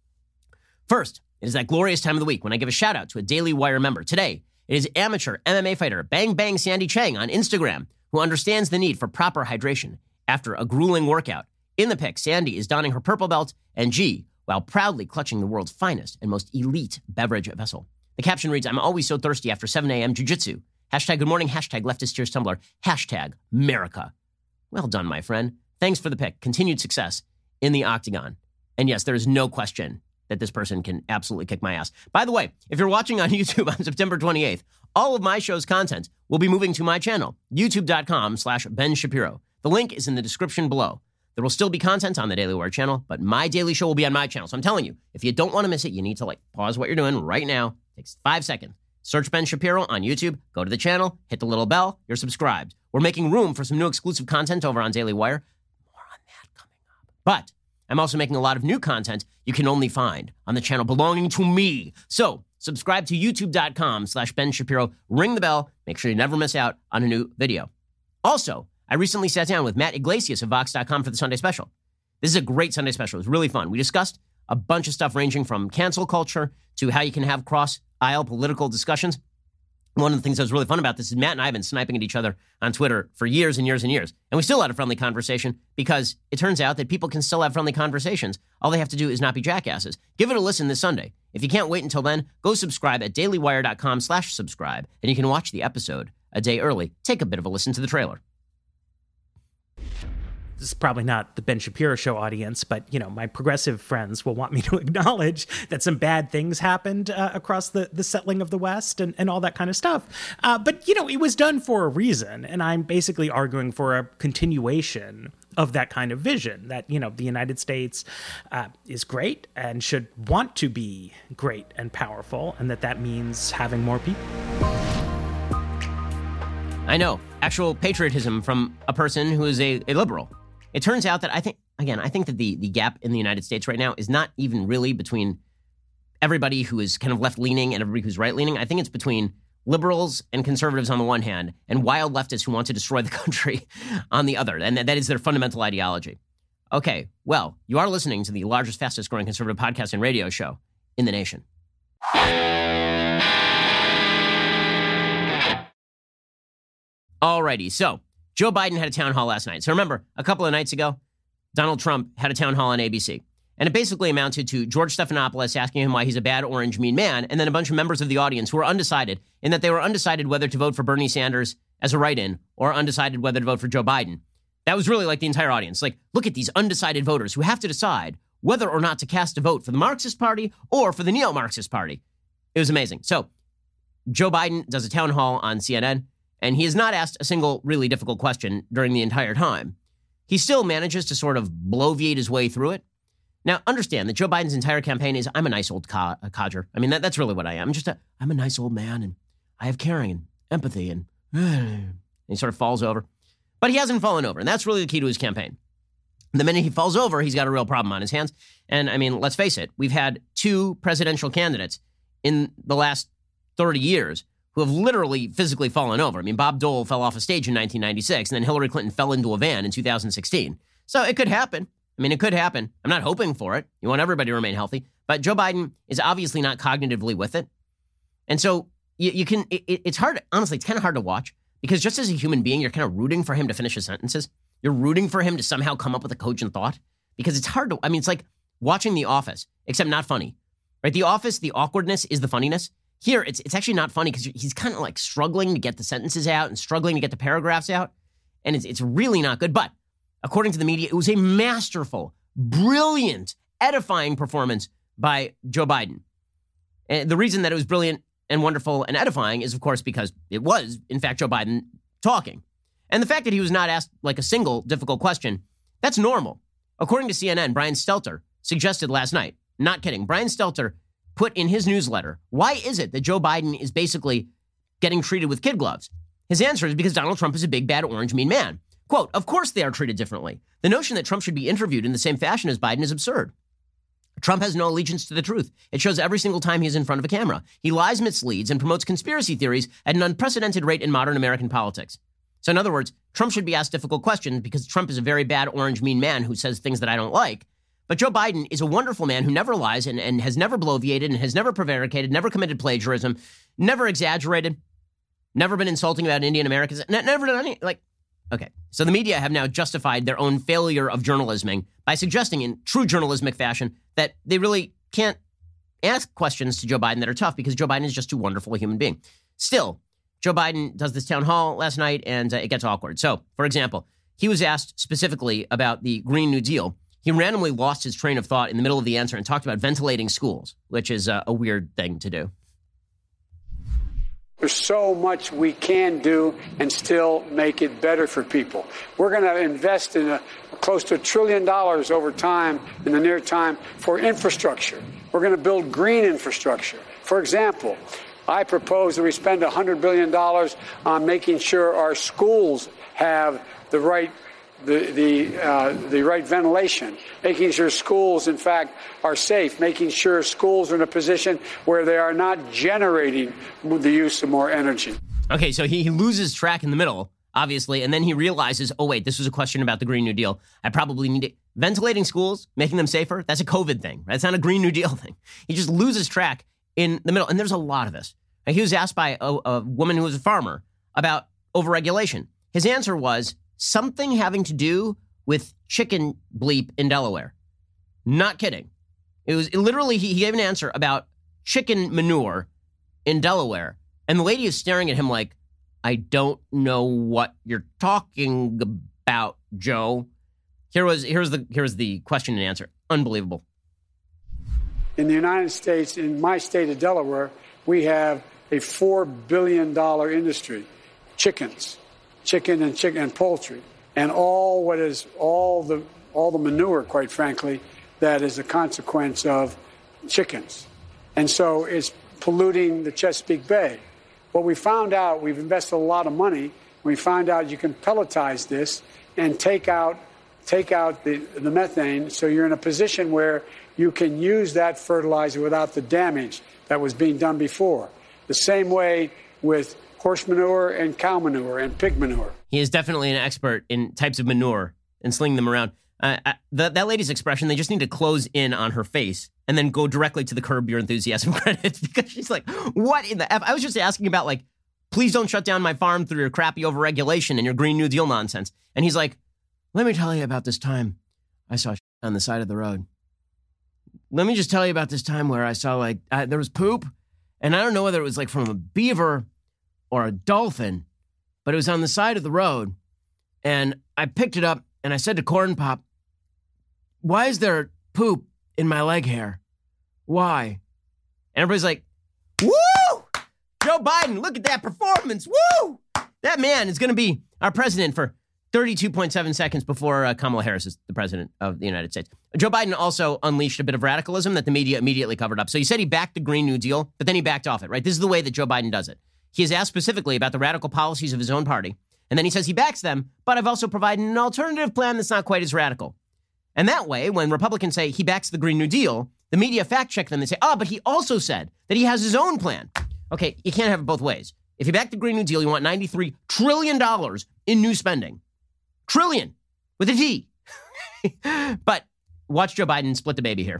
First, it is that glorious time of the week when I give a shout out to a Daily Wire member. Today, it is amateur MMA fighter Bang Bang Sandy Chang on Instagram, who understands the need for proper hydration after a grueling workout. In the pic, Sandy is donning her purple belt and G, while proudly clutching the world's finest and most elite beverage vessel. The caption reads, I'm always so thirsty after 7 a.m. jiu-jitsu. Hashtag good morning, hashtag leftist tears Tumblr, hashtag America. Well done, my friend. Thanks for the pick. Continued success in the octagon. And yes, there is no question that this person can absolutely kick my ass. By the way, if you're watching on YouTube on September 28th, all of my show's content will be moving to my channel, youtube.com/Ben Shapiro. The link is in the description below. There will still be content on the Daily Wire channel, but my daily show will be on my channel. So I'm telling you, if you don't want to miss it, you need to pause what you're doing right now. It takes 5 seconds. Search Ben Shapiro on YouTube, go to the channel, hit the little bell, you're subscribed. We're making room for some new exclusive content over on Daily Wire. More on that coming up. But I'm also making a lot of new content you can only find on the channel belonging to me. So subscribe to youtube.com/Ben Shapiro, ring the bell, make sure you never miss out on a new video. Also, I recently sat down with Matt Iglesias of Vox.com for the Sunday Special. This is a great Sunday Special. It was really fun. We discussed a bunch of stuff ranging from cancel culture to how you can have cross-aisle political discussions. One of the things that was really fun about this is Matt and I have been sniping at each other on Twitter for years and years and years. And we still had a friendly conversation because it turns out that people can still have friendly conversations. All they have to do is not be jackasses. Give it a listen this Sunday. If you can't wait until then, go subscribe at dailywire.com/subscribe, and you can watch the episode a day early. Take a bit of a listen to the trailer. This is probably not the Ben Shapiro show audience, but, my progressive friends will want me to acknowledge that some bad things happened across the settling of the West and all that kind of stuff. But, it was done for a reason. And I'm basically arguing for a continuation of that kind of vision that, the United States is great and should want to be great and powerful, and that means having more people. I know, actual patriotism from a person who is a liberal. It turns out that I think that the gap in the United States right now is not even really between everybody who is kind of left-leaning and everybody who's right-leaning. I think it's between liberals and conservatives on the one hand and wild leftists who want to destroy the country on the other. And that is their fundamental ideology. Okay, well, you are listening to the largest, fastest-growing conservative podcast and radio show in the nation. Alrighty, so Joe Biden had a town hall last night. So remember, a couple of nights ago, Donald Trump had a town hall on ABC. And it basically amounted to George Stephanopoulos asking him why he's a bad, orange, mean man, and then a bunch of members of the audience who were undecided, in that they were undecided whether to vote for Bernie Sanders as a write-in or undecided whether to vote for Joe Biden. That was really like the entire audience. Look at these undecided voters who have to decide whether or not to cast a vote for the Marxist Party or for the neo-Marxist Party. It was amazing. So Joe Biden does a town hall on CNN, and he has not asked a single really difficult question during the entire time. He still manages to sort of bloviate his way through it. Now, understand that Joe Biden's entire campaign is, I'm a nice old codger. I mean, that's really what I am. I'm a nice old man, and I have caring and empathy, and he sort of falls over. But he hasn't fallen over, and that's really the key to his campaign. The minute he falls over, he's got a real problem on his hands. And, I mean, let's face it, we've had 2 presidential candidates in the last 30 years who have literally physically fallen over. I mean, Bob Dole fell off a stage in 1996, and then Hillary Clinton fell into a van in 2016. So it could happen. I mean, it could happen. I'm not hoping for it. You want everybody to remain healthy. But Joe Biden is obviously not cognitively with it. And so it's hard, honestly, it's kind of hard to watch, because just as a human being, you're kind of rooting for him to finish his sentences. You're rooting for him to somehow come up with a cogent thought, because it's hard to, I mean, it's like watching The Office, except not funny, right? The Office, the awkwardness is the funniness. Here, it's actually not funny because he's kind of like struggling to get the sentences out and struggling to get the paragraphs out. And it's really not good. But according to the media, it was a masterful, brilliant, edifying performance by Joe Biden. And the reason that it was brilliant and wonderful and edifying is, of course, because it was, in fact, Joe Biden talking. And the fact that he was not asked like a single difficult question, that's normal. According to CNN, Brian Stelter suggested last night, not kidding, Brian Stelter put in his newsletter, why is it that Joe Biden is basically getting treated with kid gloves? His answer is because Donald Trump is a big, bad, orange, mean man. Quote, of course they are treated differently. The notion that Trump should be interviewed in the same fashion as Biden is absurd. Trump has no allegiance to the truth. It shows every single time he is in front of a camera. He lies, misleads, and promotes conspiracy theories at an unprecedented rate in modern American politics. So in other words, Trump should be asked difficult questions because Trump is a very bad, orange, mean man who says things that I don't like. But Joe Biden is a wonderful man who never lies and has never bloviated and has never prevaricated, never committed plagiarism, never exaggerated, never been insulting about Indian Americans, never done any, okay. So the media have now justified their own failure of journalisming by suggesting in true journalismic fashion that they really can't ask questions to Joe Biden that are tough because Joe Biden is just too wonderful a human being. Still, Joe Biden does this town hall last night and it gets awkward. So, for example, he was asked specifically about the Green New Deal. he randomly lost his train of thought in the middle of the answer and talked about ventilating schools, which is a weird thing to do. There's so much we can do and still make it better for people. We're going to invest in close to $1 trillion over time, in the near time, for infrastructure. We're going to build green infrastructure. For example, I propose that we spend $100 billion on making sure our schools have the right right ventilation, making sure schools, in fact, are safe, making sure schools are in a position where they are not generating the use of more energy. Okay, so he loses track in the middle, obviously, and then he realizes, oh, wait, this was a question about the Green New Deal. I probably need it. Ventilating schools, making them safer, that's a COVID thing. That's not a Green New Deal thing. He just loses track in the middle, and there's a lot of this. He was asked by a woman who was a farmer about overregulation. His answer was something having to do with chicken bleep in Delaware. Not kidding. Literally, he gave an answer about chicken manure in Delaware. And the lady is staring at him like, I don't know what you're talking about, Joe. Here's the question and answer. Unbelievable. In the United States, in my state of Delaware, we have a $4 billion industry, chicken and poultry, and all the manure, quite frankly, that is a consequence of chickens. And so it's polluting the Chesapeake Bay. What we found out, we've invested a lot of money, we found out you can pelletize this and take out the methane, so you're in a position where you can use that fertilizer without the damage that was being done before. The same way with horse manure and cow manure and pig manure. He is definitely an expert in types of manure and slinging them around. That lady's expression, they just need to close in on her face and then go directly to the Curb Your Enthusiasm credits, because she's like, what in the F? I was just asking about, like, please don't shut down my farm through your crappy overregulation and your Green New Deal nonsense. And he's like, let me tell you about this time I saw on the side of the road. Let me just tell you about this time where I saw, there was poop, and I don't know whether it was, from a beaver or a dolphin, but it was on the side of the road, and I picked it up, and I said to Corn Pop, why is there poop in my leg hair? Why? And everybody's like, woo! Joe Biden, look at that performance, woo! That man is going to be our president for 32.7 seconds before Kamala Harris is the president of the United States. Joe Biden also unleashed a bit of radicalism that the media immediately covered up. So he said he backed the Green New Deal, but then he backed off it, right? This is the way that Joe Biden does it. He is asked specifically about the radical policies of his own party, and then he says he backs them, but I've also provided an alternative plan that's not quite as radical. And that way, when Republicans say he backs the Green New Deal, the media fact check them and say, but he also said that he has his own plan. Okay, you can't have it both ways. If you back the Green New Deal, you want $93 trillion in new spending. Trillion, with a T. But watch Joe Biden split the baby here.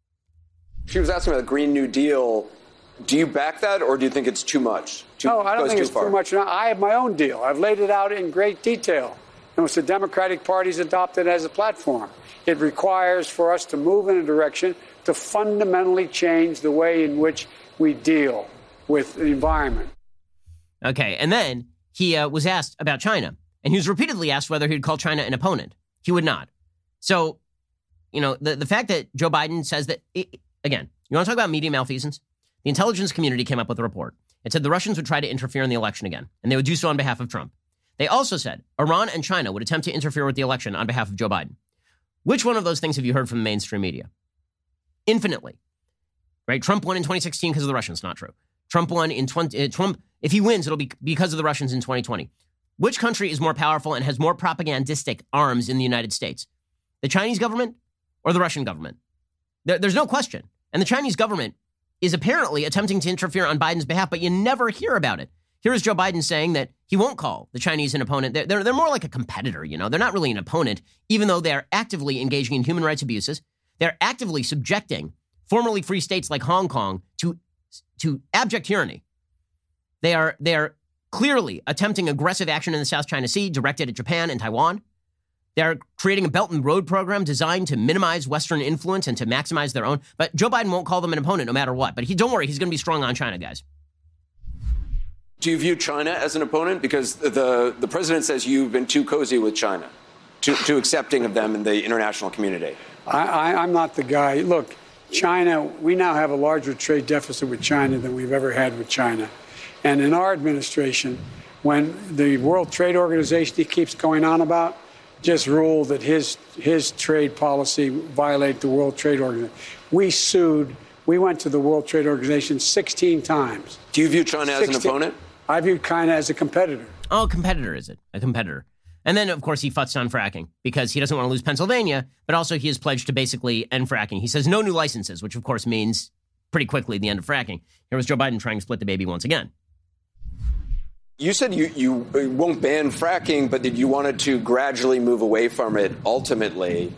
She was asking about the Green New Deal. Do you back that, or do you think it's too much? No, I don't think it's too much. I have my own deal. I've laid it out in great detail. And it's the Democratic Party's adopted as a platform. It requires for us to move in a direction to fundamentally change the way in which we deal with the environment. Okay, and then he was asked about China. And he was repeatedly asked whether he'd call China an opponent. He would not. So, the fact that Joe Biden says that, again, you want to talk about media malfeasance? The intelligence community came up with a report. It said the Russians would try to interfere in the election again, and they would do so on behalf of Trump. They also said Iran and China would attempt to interfere with the election on behalf of Joe Biden. Which one of those things have you heard from the mainstream media? Infinitely. Right? Trump won in 2016 because of the Russians. Not true. Trump won in Trump, if he wins, it'll be because of the Russians in 2020. Which country is more powerful and has more propagandistic arms in the United States? The Chinese government or the Russian government? There's no question. And the Chinese government is apparently attempting to interfere on Biden's behalf, but you never hear about it. Here is Joe Biden saying that he won't call the Chinese an opponent. They're more like a competitor, They're not really an opponent, even though they're actively engaging in human rights abuses. They're actively subjecting formerly free states like Hong Kong to abject tyranny. They are clearly attempting aggressive action in the South China Sea directed at Japan and Taiwan. They're creating a Belt and Road program designed to minimize Western influence and to maximize their own. But Joe Biden won't call them an opponent no matter what. But don't worry, he's going to be strong on China, guys. Do you view China as an opponent? Because the president says you've been too cozy with China. too accepting of them in the international community? I'm not the guy. Look, China, we now have a larger trade deficit with China than we've ever had with China. And in our administration, when the World Trade Organization he keeps going on about just ruled that his trade policy violated the World Trade Organization. We went to the World Trade Organization 16 times. Do you view China as an opponent? I view China as a competitor. Oh, a competitor, is it? A competitor. And then, of course, he futzed on fracking because he doesn't want to lose Pennsylvania, but also he has pledged to basically end fracking. He says no new licenses, which, of course, means pretty quickly the end of fracking. Here was Joe Biden trying to split the baby once again. You said you won't ban fracking, but that you wanted to gradually move away from it ultimately.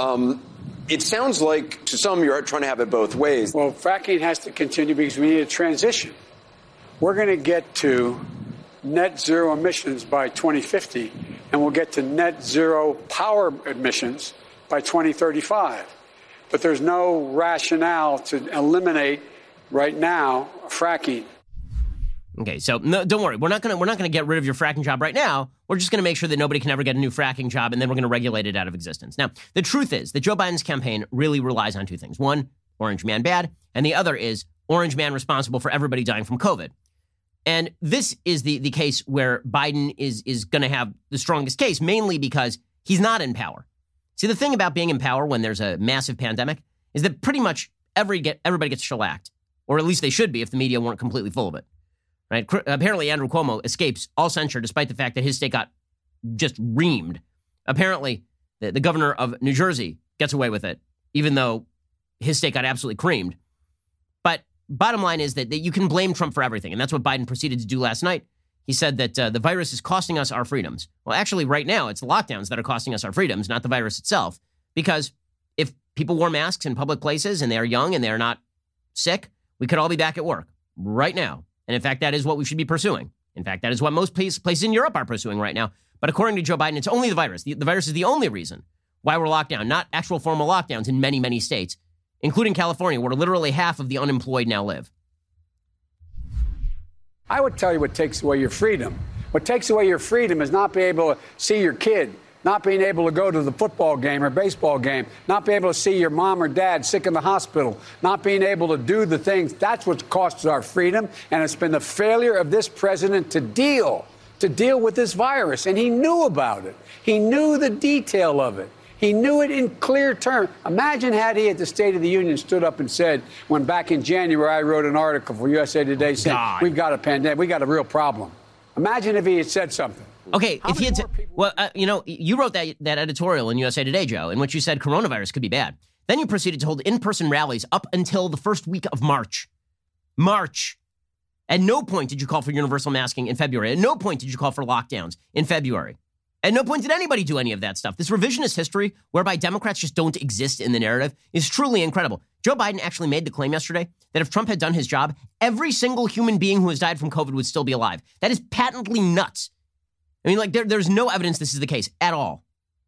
It sounds like to some you're trying to have it both ways. Well, fracking has to continue because we need a transition. We're going to get to net zero emissions by 2050, and we'll get to net zero power emissions by 2035. But there's no rationale to eliminate right now fracking. Okay, so no, don't worry. We're not gonna get rid of your fracking job right now. We're just gonna make sure that nobody can ever get a new fracking job, and then we're gonna regulate it out of existence. Now, the truth is that Joe Biden's campaign really relies on two things: one, Orange Man bad, and the other is Orange Man responsible for everybody dying from COVID. And this is the case where Biden is going to have the strongest case, mainly because he's not in power. See, the thing about being in power when there's a massive pandemic is that pretty much everybody gets shellacked, or at least they should be if the media weren't completely full of it. Right? Apparently, Andrew Cuomo escapes all censure despite the fact that his state got just reamed. Apparently, the governor of New Jersey gets away with it, even though his state got absolutely creamed. But bottom line is that you can blame Trump for everything, and that's what Biden proceeded to do last night. He said that the virus is costing us our freedoms. Well, actually, right now, it's the lockdowns that are costing us our freedoms, not the virus itself. Because if people wore masks in public places and they are young and they are not sick, we could all be back at work right now. And in fact, that is what we should be pursuing. In fact, that is what most places in Europe are pursuing right now. But according to Joe Biden, it's only the virus. The virus is the only reason why we're locked down, not actual formal lockdowns in many, many states, including California, where literally half of the unemployed now live. I would tell you what takes away your freedom. What takes away your freedom is not being able to see your kid, not being able to go to the football game or baseball game, not being able to see your mom or dad sick in the hospital, not being able to do the things. That's what costs our freedom. And it's been the failure of this president to deal with this virus. And he knew about it. He knew the detail of it. He knew it in clear terms. Imagine had he at the State of the Union stood up and said, when back in January I wrote an article for USA Today saying, we've got a pandemic, we got a real problem. Imagine if he had said something. Okay, if he had you wrote that editorial in USA Today, Joe, in which you said coronavirus could be bad. Then you proceeded to hold in-person rallies up until the first week of March. At no point did you call for universal masking in February. At no point did you call for lockdowns in February. At no point did anybody do any of that stuff. This revisionist history, whereby Democrats just don't exist in the narrative, is truly incredible. Joe Biden actually made the claim yesterday that if Trump had done his job, every single human being who has died from COVID would still be alive. That is patently nuts. I mean, there's no evidence this is the case at all.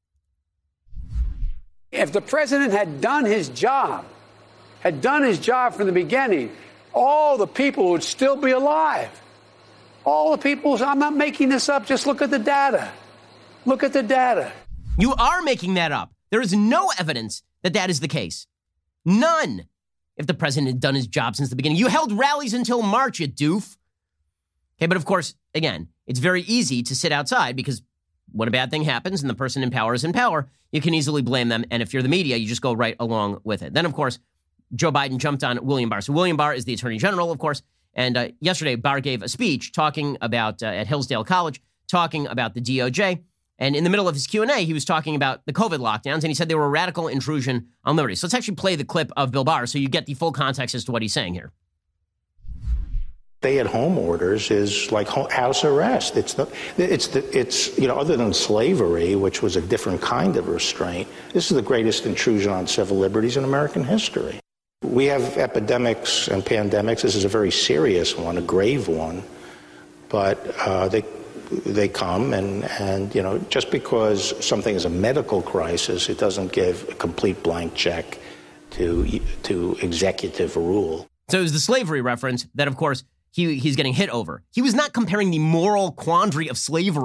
If the president had done his job from the beginning, all the people would still be alive. All the people, I'm not making this up, just look at the data. Look at the data. You are making that up. There is no evidence that that is the case. None. If the president had done his job since the beginning. You held rallies until March, you doof. Okay, but of course, again, it's very easy to sit outside because when a bad thing happens and the person in power is in power, you can easily blame them. And if you're the media, you just go right along with it. Then, of course, Joe Biden jumped on William Barr. So William Barr is the attorney general, of course. And yesterday, Barr gave a speech talking about, at Hillsdale College, talking about the DOJ. And in the middle of his Q&A, he was talking about the COVID lockdowns, and he said they were a radical intrusion on liberty. So let's actually play the clip of Bill Barr so you get the full context as to what he's saying here. Stay-at-home orders is like house arrest. It's other than slavery, which was a different kind of restraint, this is the greatest intrusion on civil liberties in American history. We have epidemics and pandemics. This is a very serious one, a grave one, but they come and just because something is a medical crisis, it doesn't give a complete blank check to executive rule. So it was the slavery reference that, of course, he's getting hit over. He was not comparing the moral quandary of slavery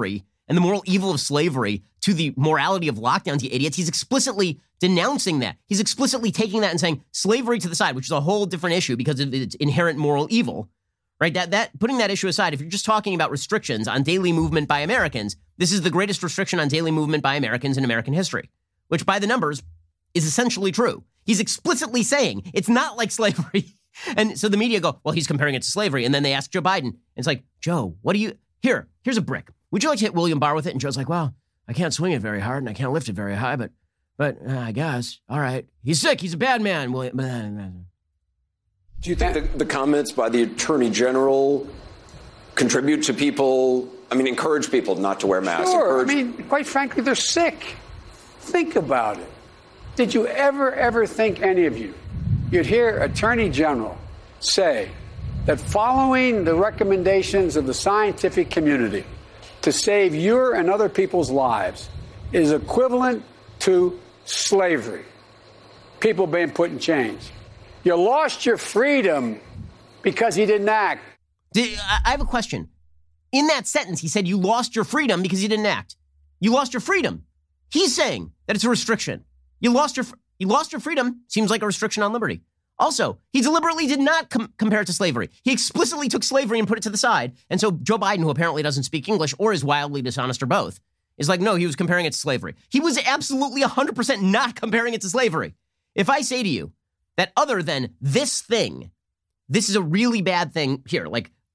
and the moral evil of slavery to the morality of lockdowns, you idiots. He's explicitly denouncing that. He's explicitly taking that and saying slavery to the side, which is a whole different issue because of its inherent moral evil, right? That putting that issue aside, if you're just talking about restrictions on daily movement by Americans, this is the greatest restriction on daily movement by Americans in American history, which by the numbers is essentially true. He's explicitly saying it's not like slavery. And so the media go, well, he's comparing it to slavery. And then they ask Joe Biden. And it's like, Joe, what do you, here's a brick. Would you like to hit William Barr with it? And Joe's like, well, I can't swing it very hard and I can't lift it very high, but I guess. All right. He's sick. He's a bad man. Do you think the comments by the Attorney General contribute to people, encourage people not to wear masks? Sure. Quite frankly, they're sick. Think about it. Did you ever think, any of you, you'd hear Attorney General say that following the recommendations of the scientific community to save your and other people's lives is equivalent to slavery? People being put in chains. You lost your freedom because he didn't act. I have a question. In that sentence, he said you lost your freedom because you didn't act. You lost your freedom. He's saying that it's a restriction. You lost your freedom. Seems like a restriction on liberty. Also, he deliberately did not compare it to slavery. He explicitly took slavery and put it to the side. And so Joe Biden, who apparently doesn't speak English or is wildly dishonest or both, is like, no, he was comparing it to slavery. He was absolutely 100% not comparing it to slavery. If I say to you that other than this thing, this is a really bad thing here,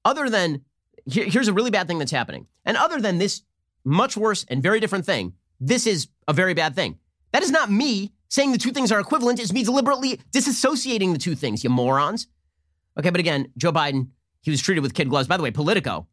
here's a really bad thing that's happening. And other than this much worse and very different thing, this is a very bad thing. That is not me saying the two things are equivalent. It's me deliberately disassociating the two things, you morons. Okay, but again, Joe Biden, he was treated with kid gloves. By the way, Politico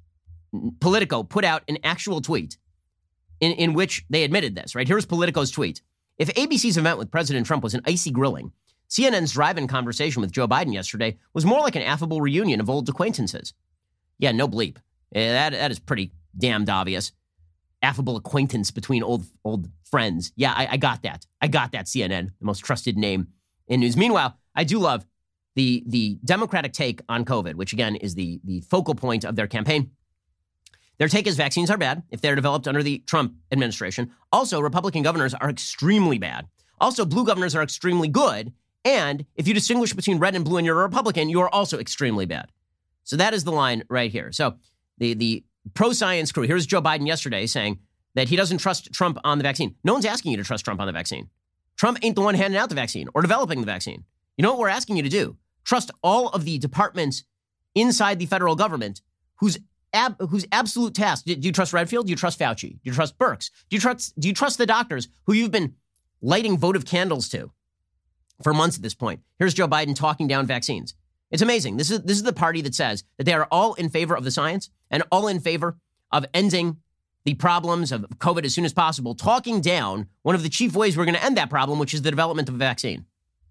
put out an actual tweet in which they admitted this, right? Here's Politico's tweet. If ABC's event with President Trump was an icy grilling, CNN's drive-in conversation with Joe Biden yesterday was more like an affable reunion of old acquaintances. Yeah, no bleep. That is pretty damned obvious. Affable acquaintance between old friends. Yeah, I got that. I got that, CNN, the most trusted name in news. Meanwhile, I do love the Democratic take on COVID, which again is the focal point of their campaign. Their take is vaccines are bad if they're developed under the Trump administration. Also, Republican governors are extremely bad. Also, blue governors are extremely good. And if you distinguish between red and blue and you're a Republican, you are also extremely bad. So that is the line right here. So the pro-science crew, here's Joe Biden yesterday saying that he doesn't trust Trump on the vaccine. No one's asking you to trust Trump on the vaccine. Trump ain't the one handing out the vaccine or developing the vaccine. You know what we're asking you to do? Trust all of the departments inside the federal government whose absolute task. Do you trust Redfield? Do you trust Fauci? Do you trust Birx? Do you trust the doctors who you've been lighting votive candles to for months at this point? Here's Joe Biden talking down vaccines. It's amazing. This is the party that says that they are all in favor of the science and all in favor of ending the problems of COVID as soon as possible, talking down one of the chief ways we're going to end that problem, which is the development of a vaccine.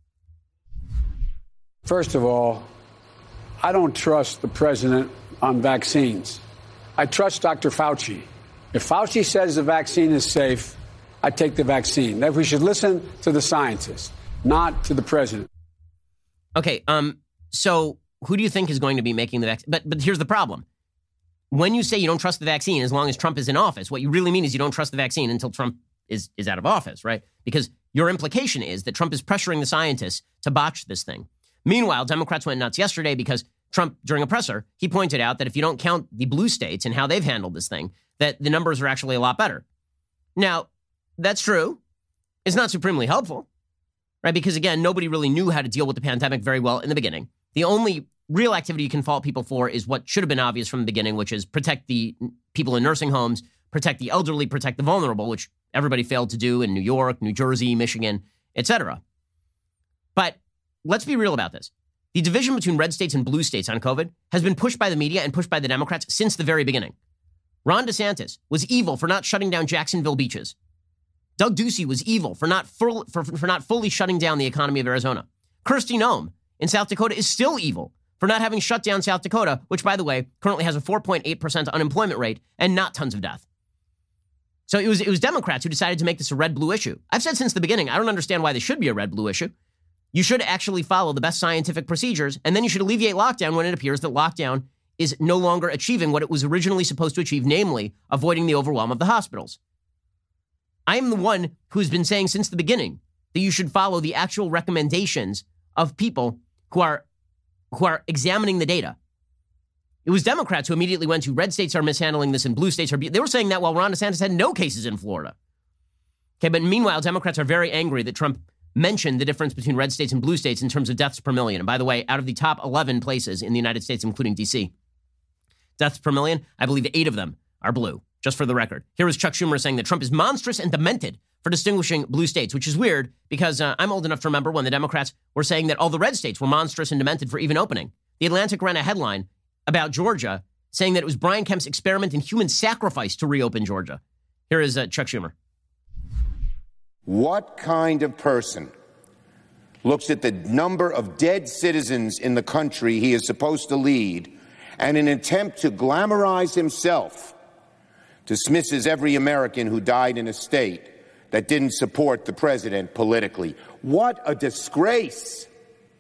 First of all, I don't trust the president on vaccines. I trust Dr. Fauci. If Fauci says the vaccine is safe, I take the vaccine. That we should listen to the scientists, not to the president. Okay, so who do you think is going to be making the vaccine? But here's the problem. When you say you don't trust the vaccine as long as Trump is in office, what you really mean is you don't trust the vaccine until Trump is out of office, right? Because your implication is that Trump is pressuring the scientists to botch this thing. Meanwhile, Democrats went nuts yesterday because Trump, during a presser, he pointed out that if you don't count the blue states and how they've handled this thing, that the numbers are actually a lot better. Now, that's true. It's not supremely helpful, right? Because again, nobody really knew how to deal with the pandemic very well in the beginning. The only real activity you can fault people for is what should have been obvious from the beginning, which is protect the people in nursing homes, protect the elderly, protect the vulnerable, which everybody failed to do in New York, New Jersey, Michigan, etc. But let's be real about this. The division between red states and blue states on COVID has been pushed by the media and pushed by the Democrats since the very beginning. Ron DeSantis was evil for not shutting down Jacksonville beaches. Doug Ducey was evil for not fully shutting down the economy of Arizona. Kristi Noem in South Dakota is still evil for not having shut down South Dakota, which, by the way, currently has a 4.8% unemployment rate and not tons of death. So it was Democrats who decided to make this a red-blue issue. I've said since the beginning, I don't understand why this should be a red-blue issue. You should actually follow the best scientific procedures, and then you should alleviate lockdown when it appears that lockdown is no longer achieving what it was originally supposed to achieve, namely avoiding the overwhelm of the hospitals. I am the one who's been saying since the beginning that you should follow the actual recommendations of people who are examining the data. It was Democrats who immediately went to red states are mishandling this and blue states are... They were saying that while Ron DeSantis had no cases in Florida. Okay, but meanwhile, Democrats are very angry that Trump mentioned the difference between red states and blue states in terms of deaths per million. And by the way, out of the top 11 places in the United States, including D.C., deaths per million, I believe 8 of them are blue, just for the record. Here is Chuck Schumer saying that Trump is monstrous and demented for distinguishing blue states, which is weird because I'm old enough to remember when the Democrats were saying that all the red states were monstrous and demented for even opening. The Atlantic ran a headline about Georgia saying that it was Brian Kemp's experiment in human sacrifice to reopen Georgia. Here is Chuck Schumer. What kind of person looks at the number of dead citizens in the country he is supposed to lead and in an attempt to glamorize himself dismisses every American who died in a state that didn't support the president politically? What a disgrace.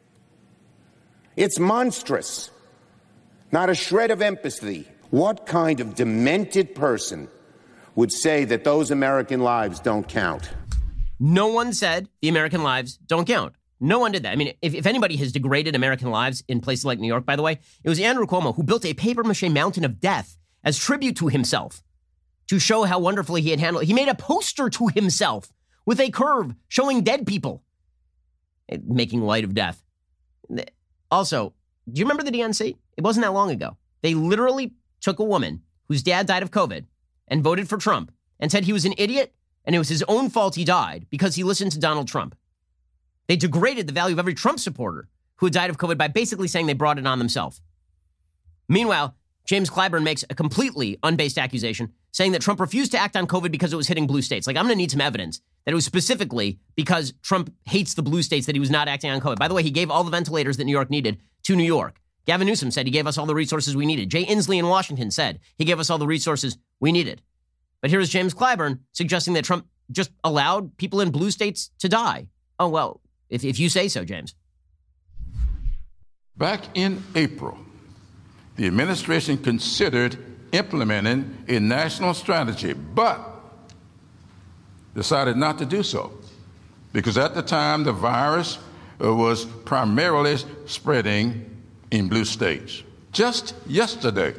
It's monstrous. Not a shred of empathy. What kind of demented person would say that those American lives don't count? No one said the American lives don't count. No one did that. I mean, if anybody has degraded American lives in places like New York, by the way, it was Andrew Cuomo who built a papier-mâché mountain of death as tribute to himself to show how wonderfully he had handled it. He made a poster to himself with a curve showing dead people, making light of death. Also, do you remember the DNC? It wasn't that long ago. They literally took a woman whose dad died of COVID and voted for Trump and said he was an idiot and it was his own fault he died because he listened to Donald Trump. They degraded the value of every Trump supporter who had died of COVID by basically saying they brought it on themselves. Meanwhile, James Clyburn makes a completely unbased accusation saying that Trump refused to act on COVID because it was hitting blue states. Like, I'm going to need some evidence that it was specifically because Trump hates the blue states that he was not acting on COVID. By the way, he gave all the ventilators that New York needed to New York. Gavin Newsom said he gave us all the resources we needed. Jay Inslee in Washington said he gave us all the resources we needed. But here is James Clyburn suggesting that Trump just allowed people in blue states to die. Oh, well, if you say so, James. Back in April, the administration considered implementing a national strategy, but decided not to do so because at the time the virus was primarily spreading in blue states. Just yesterday,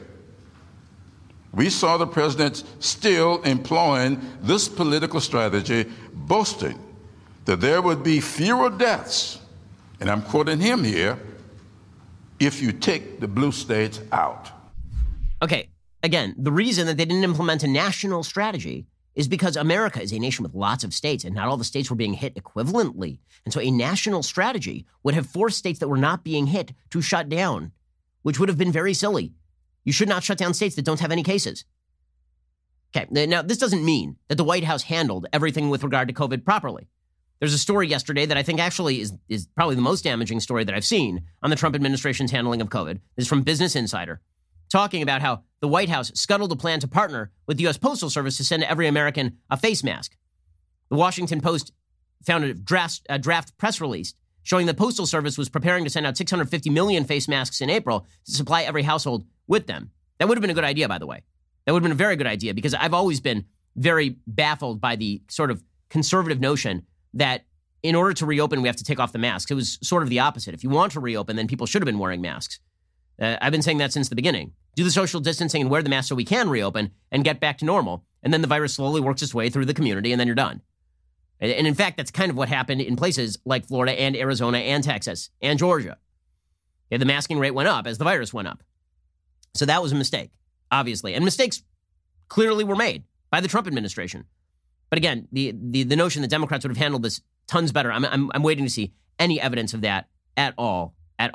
we saw the president still employing this political strategy, boasting that there would be fewer deaths, and I'm quoting him here, if you take the blue states out. Okay, again, the reason that they didn't implement a national strategy is because America is a nation with lots of states, and not all the states were being hit equivalently. And so a national strategy would have forced states that were not being hit to shut down, which would have been very silly. You should not shut down states that don't have any cases. Okay, now this doesn't mean that the White House handled everything with regard to COVID properly. There's a story yesterday that I think actually is probably the most damaging story that I've seen on the Trump administration's handling of COVID. This is from Business Insider, talking about how the White House scuttled a plan to partner with the U.S. Postal Service to send every American a face mask. The Washington Post found a draft press release showing the Postal Service was preparing to send out 650 million face masks in April to supply every household with them. That would have been a good idea, by the way. That would have been a very good idea because I've always been very baffled by the sort of conservative notion that in order to reopen, we have to take off the masks. It was sort of the opposite. If you want to reopen, then people should have been wearing masks. I've been saying that since the beginning. Do the social distancing and wear the mask so we can reopen and get back to normal. And then the virus slowly works its way through the community and then you're done. And in fact, that's kind of what happened in places like Florida and Arizona and Texas and Georgia. The masking rate went up as the virus went up. So that was a mistake, obviously. And mistakes clearly were made by the Trump administration. But again, the notion that Democrats would have handled this tons better, I'm waiting to see any evidence of that at all.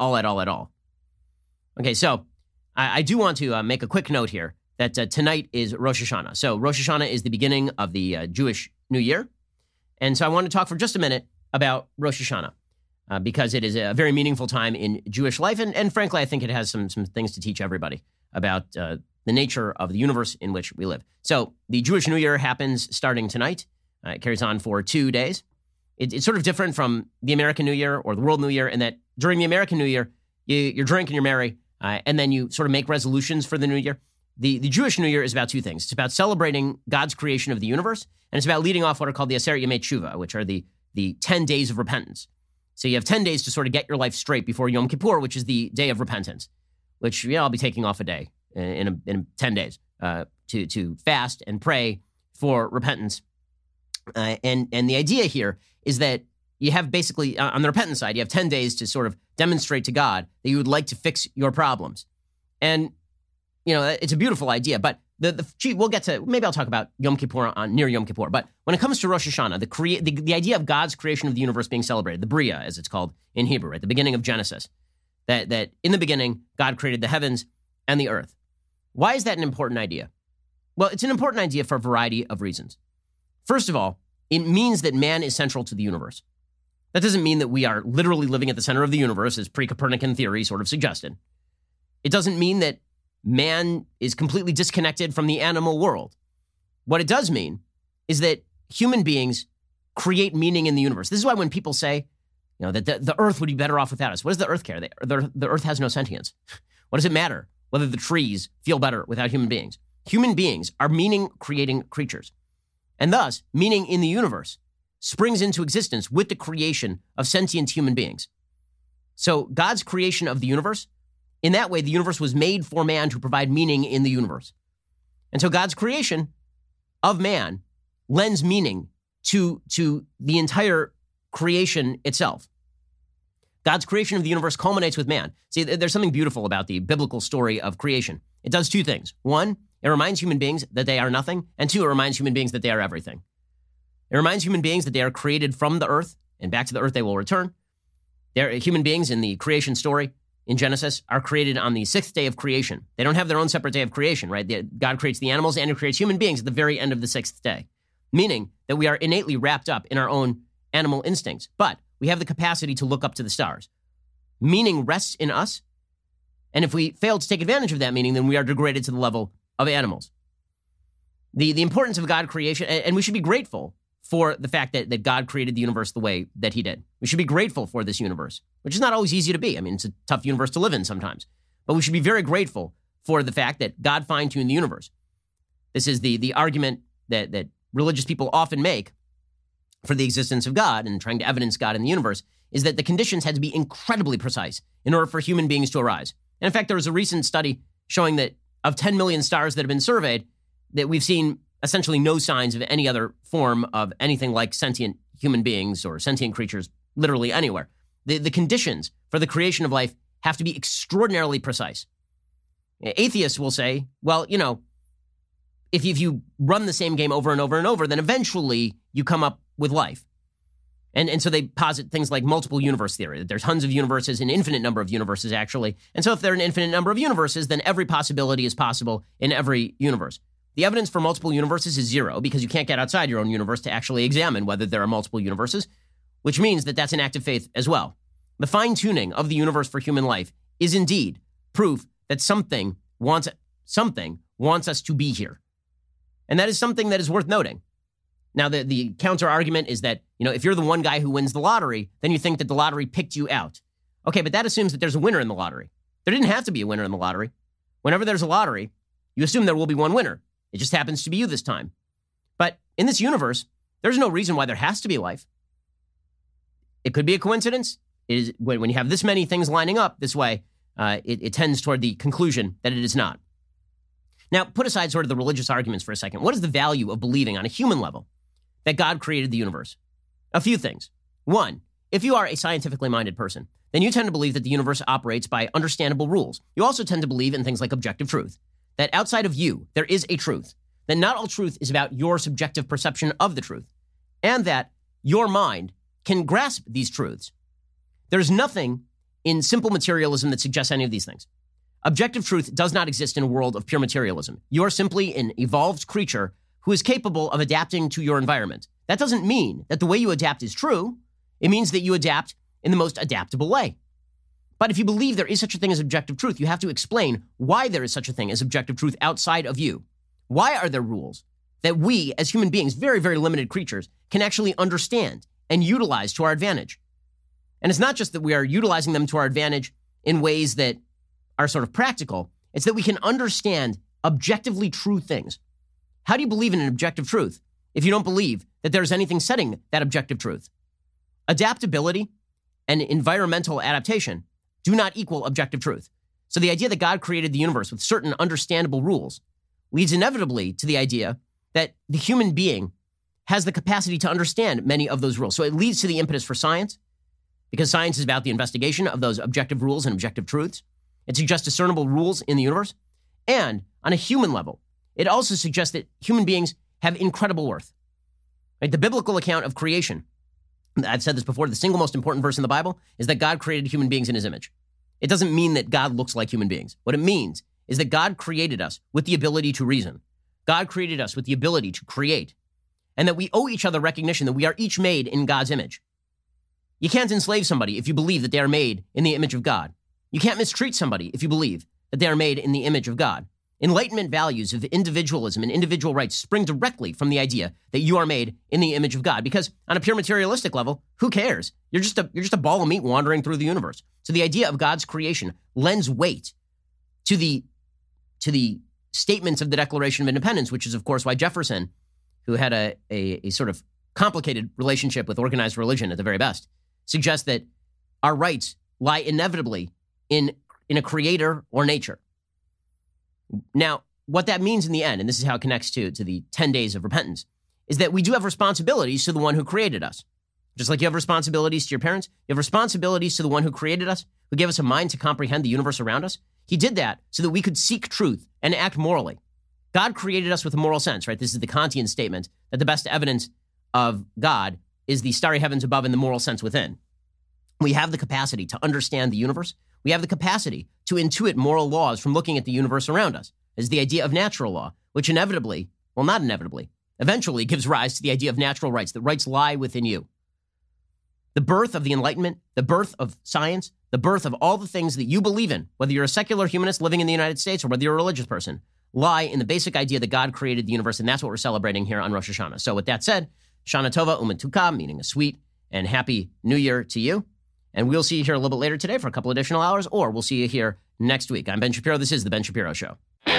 Okay, so I do want to make a quick note here that tonight is Rosh Hashanah. So Rosh Hashanah is the beginning of the Jewish New Year. And so I want to talk for just a minute about Rosh Hashanah because it is a very meaningful time in Jewish life. And frankly, I think it has some things to teach everybody about the nature of the universe in which we live. So the Jewish New Year happens starting tonight. It carries on for 2 days. It's sort of different from the American New Year or the World New Year in that during the American New Year, you drink and you're merry. and then you sort of make resolutions for the new year. The Jewish New Year is about two things. It's about celebrating God's creation of the universe, and it's about leading off what are called the Aseret Yemei Tshuva, which are the 10 days of repentance. So you have 10 days to sort of get your life straight before Yom Kippur, which is the day of repentance, which I'll be taking off a day in 10 days to fast and pray for repentance. And the idea here is that you have basically, on the repentance side, you have 10 days to sort of demonstrate to God that you would like to fix your problems. And it's a beautiful idea, but we'll get to, maybe I'll talk about Yom Kippur near Yom Kippur. But when it comes to Rosh Hashanah, the idea of God's creation of the universe being celebrated, the Bria, as it's called in Hebrew, right? The beginning of Genesis, that in the beginning, God created the heavens and the earth. Why is that an important idea? Well, it's an important idea for a variety of reasons. First of all, it means that man is central to the universe. That doesn't mean that we are literally living at the center of the universe, as pre-Copernican theory sort of suggested. It doesn't mean that man is completely disconnected from the animal world. What it does mean is that human beings create meaning in the universe. This is why when people say, that the earth would be better off without us, what does the earth care? The earth has no sentience. What does it matter whether the trees feel better without human beings? Human beings are meaning-creating creatures. And thus, meaning in the universe springs into existence with the creation of sentient human beings. So God's creation of the universe, in that way, the universe was made for man to provide meaning in the universe. And so God's creation of man lends meaning to the entire creation itself. God's creation of the universe culminates with man. See, there's something beautiful about the biblical story of creation. It does two things. One, it reminds human beings that they are nothing. And two, it reminds human beings that they are everything. It reminds human beings that they are created from the earth, and back to the earth they will return. Human beings in the creation story in Genesis are created on the sixth day of creation. They don't have their own separate day of creation, right? God creates the animals and he creates human beings at the very end of the sixth day, meaning that we are innately wrapped up in our own animal instincts, but we have the capacity to look up to the stars. Meaning rests in us, and if we fail to take advantage of that meaning, then we are degraded to the level of animals. The importance of God creation, and we should be grateful for the fact that God created the universe the way that he did. We should be grateful for this universe, which is not always easy to be. I mean, it's a tough universe to live in sometimes. But we should be very grateful for the fact that God fine-tuned the universe. This is the argument that religious people often make for the existence of God and trying to evidence God in the universe, is that the conditions had to be incredibly precise in order for human beings to arise. And in fact, there was a recent study showing that of 10 million stars that have been surveyed, that we've seen essentially no signs of any other form of anything like sentient human beings or sentient creatures literally anywhere. The conditions for the creation of life have to be extraordinarily precise. Atheists will say, well, if you run the same game over and over and over, then eventually you come up with life. And so they posit things like multiple universe theory, that there's tons of universes, an infinite number of universes, actually. And so if there are an infinite number of universes, then every possibility is possible in every universe. The evidence for multiple universes is zero, because you can't get outside your own universe to actually examine whether there are multiple universes, which means that that's an act of faith as well. The fine-tuning of the universe for human life is indeed proof that something wants us to be here. And that is something that is worth noting. Now, the counter-argument is that, if you're the one guy who wins the lottery, then you think that the lottery picked you out. Okay, but that assumes that there's a winner in the lottery. There didn't have to be a winner in the lottery. Whenever there's a lottery, you assume there will be one winner. It just happens to be you this time. But in this universe, there's no reason why there has to be life. It could be a coincidence. It is when you have this many things lining up this way, it tends toward the conclusion that it is not. Now, put aside sort of the religious arguments for a second. What is the value of believing on a human level that God created the universe? A few things. One, if you are a scientifically minded person, then you tend to believe that the universe operates by understandable rules. You also tend to believe in things like objective truth, that outside of you, there is a truth, that not all truth is about your subjective perception of the truth, and that your mind can grasp these truths. There's nothing in simple materialism that suggests any of these things. Objective truth does not exist in a world of pure materialism. You are simply an evolved creature who is capable of adapting to your environment. That doesn't mean that the way you adapt is true. It means that you adapt in the most adaptable way. But if you believe there is such a thing as objective truth, you have to explain why there is such a thing as objective truth outside of you. Why are there rules that we, as human beings, very, very limited creatures, can actually understand and utilize to our advantage? And it's not just that we are utilizing them to our advantage in ways that are sort of practical. It's that we can understand objectively true things. How do you believe in an objective truth if you don't believe that there's anything setting that objective truth? Adaptability and environmental adaptation do not equal objective truth. So the idea that God created the universe with certain understandable rules leads inevitably to the idea that the human being has the capacity to understand many of those rules. So it leads to the impetus for science, because science is about the investigation of those objective rules and objective truths. It suggests discernible rules in the universe. And on a human level, it also suggests that human beings have incredible worth. Right? The biblical account of creation, I've said this before, the single most important verse in the Bible is that God created human beings in his image. It doesn't mean that God looks like human beings. What it means is that God created us with the ability to reason. God created us with the ability to create, and that we owe each other recognition that we are each made in God's image. You can't enslave somebody if you believe that they are made in the image of God. You can't mistreat somebody if you believe that they are made in the image of God. Enlightenment values of individualism and individual rights spring directly from the idea that you are made in the image of God. Because on a pure materialistic level, who cares? You're just a ball of meat wandering through the universe. So the idea of God's creation lends weight to the statements of the Declaration of Independence, which is, of course, why Jefferson, who had a sort of complicated relationship with organized religion at the very best, suggests that our rights lie inevitably in a creator or nature. Now, what that means in the end, and this is how it connects to the 10 days of repentance, is that we do have responsibilities to the one who created us. Just like you have responsibilities to your parents, you have responsibilities to the one who created us, who gave us a mind to comprehend the universe around us. He did that so that we could seek truth and act morally. God created us with a moral sense, right? This is the Kantian statement that the best evidence of God is the starry heavens above and the moral sense within. We have the capacity to understand the universe. We have the capacity to intuit moral laws from looking at the universe around us. Is the idea of natural law, which inevitably, well, not inevitably, eventually gives rise to the idea of natural rights, that rights lie within you. The birth of the Enlightenment, the birth of science, the birth of all the things that you believe in, whether you're a secular humanist living in the United States or whether you're a religious person, lie in the basic idea that God created the universe, and that's what we're celebrating here on Rosh Hashanah. So with that said, Shana Tova U'Metuka, meaning a sweet and happy new year to you. And we'll see you here a little bit later today for a couple additional hours, or we'll see you here next week. I'm Ben Shapiro. This is The Ben Shapiro Show.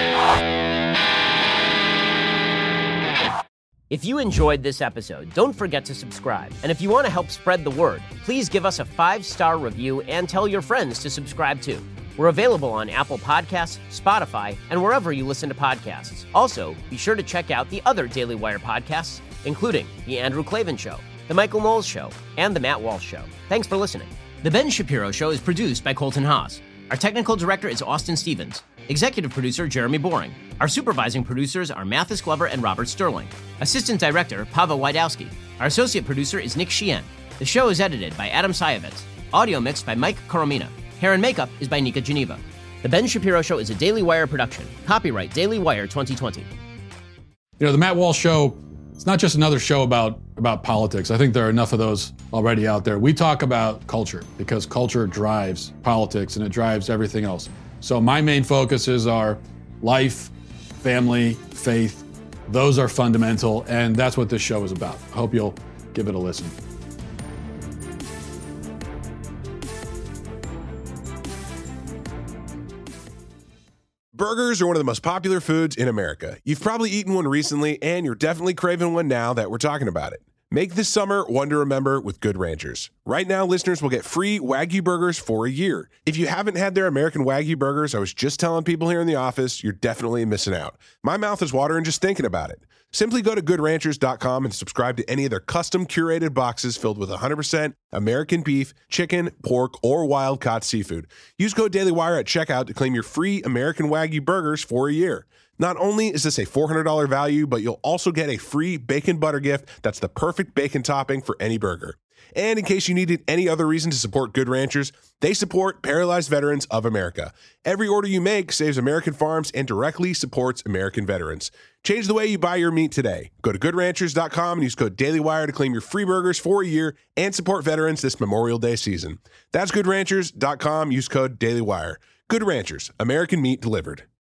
If you enjoyed this episode, don't forget to subscribe. And if you want to help spread the word, please give us a 5-star review and tell your friends to subscribe too. We're available on Apple Podcasts, Spotify, and wherever you listen to podcasts. Also, be sure to check out the other Daily Wire podcasts, including The Andrew Klavan Show, The Michael Knowles Show, and The Matt Walsh Show. Thanks for listening. The Ben Shapiro Show is produced by Colton Haas. Our technical director is Austin Stevens. Executive producer, Jeremy Boring. Our supervising producers are Mathis Glover and Robert Sterling. Assistant director, Pavel Wydowski. Our associate producer is Nick Sheehan. The show is edited by Adam Sayevitz. Audio mixed by Mike Coromina. Hair and makeup is by Nika Geneva. The Ben Shapiro Show is a Daily Wire production. Copyright Daily Wire 2020. You know, the Matt Walsh Show, it's not just another show about politics. I think there are enough of those already out there. We talk about culture because culture drives politics and it drives everything else. So my main focuses are life, family, faith. Those are fundamental, and that's what this show is about. I hope you'll give it a listen. Burgers are one of the most popular foods in America. You've probably eaten one recently, and you're definitely craving one now that we're talking about it. Make this summer one to remember with Good Ranchers. Right now, listeners will get free Wagyu burgers for a year. If you haven't had their American Wagyu burgers, I was just telling people here in the office, you're definitely missing out. My mouth is watering just thinking about it. Simply go to goodranchers.com and subscribe to any of their custom curated boxes filled with 100% American beef, chicken, pork, or wild-caught seafood. Use code DailyWire at checkout to claim your free American Wagyu burgers for a year. Not only is this a $400 value, but you'll also get a free bacon butter gift that's the perfect bacon topping for any burger. And in case you needed any other reason to support Good Ranchers, they support Paralyzed Veterans of America. Every order you make saves American farms and directly supports American veterans. Change the way you buy your meat today. Go to goodranchers.com and use code DailyWire to claim your free burgers for a year and support veterans this Memorial Day season. That's goodranchers.com. Use code DailyWire. Good Ranchers, American meat delivered.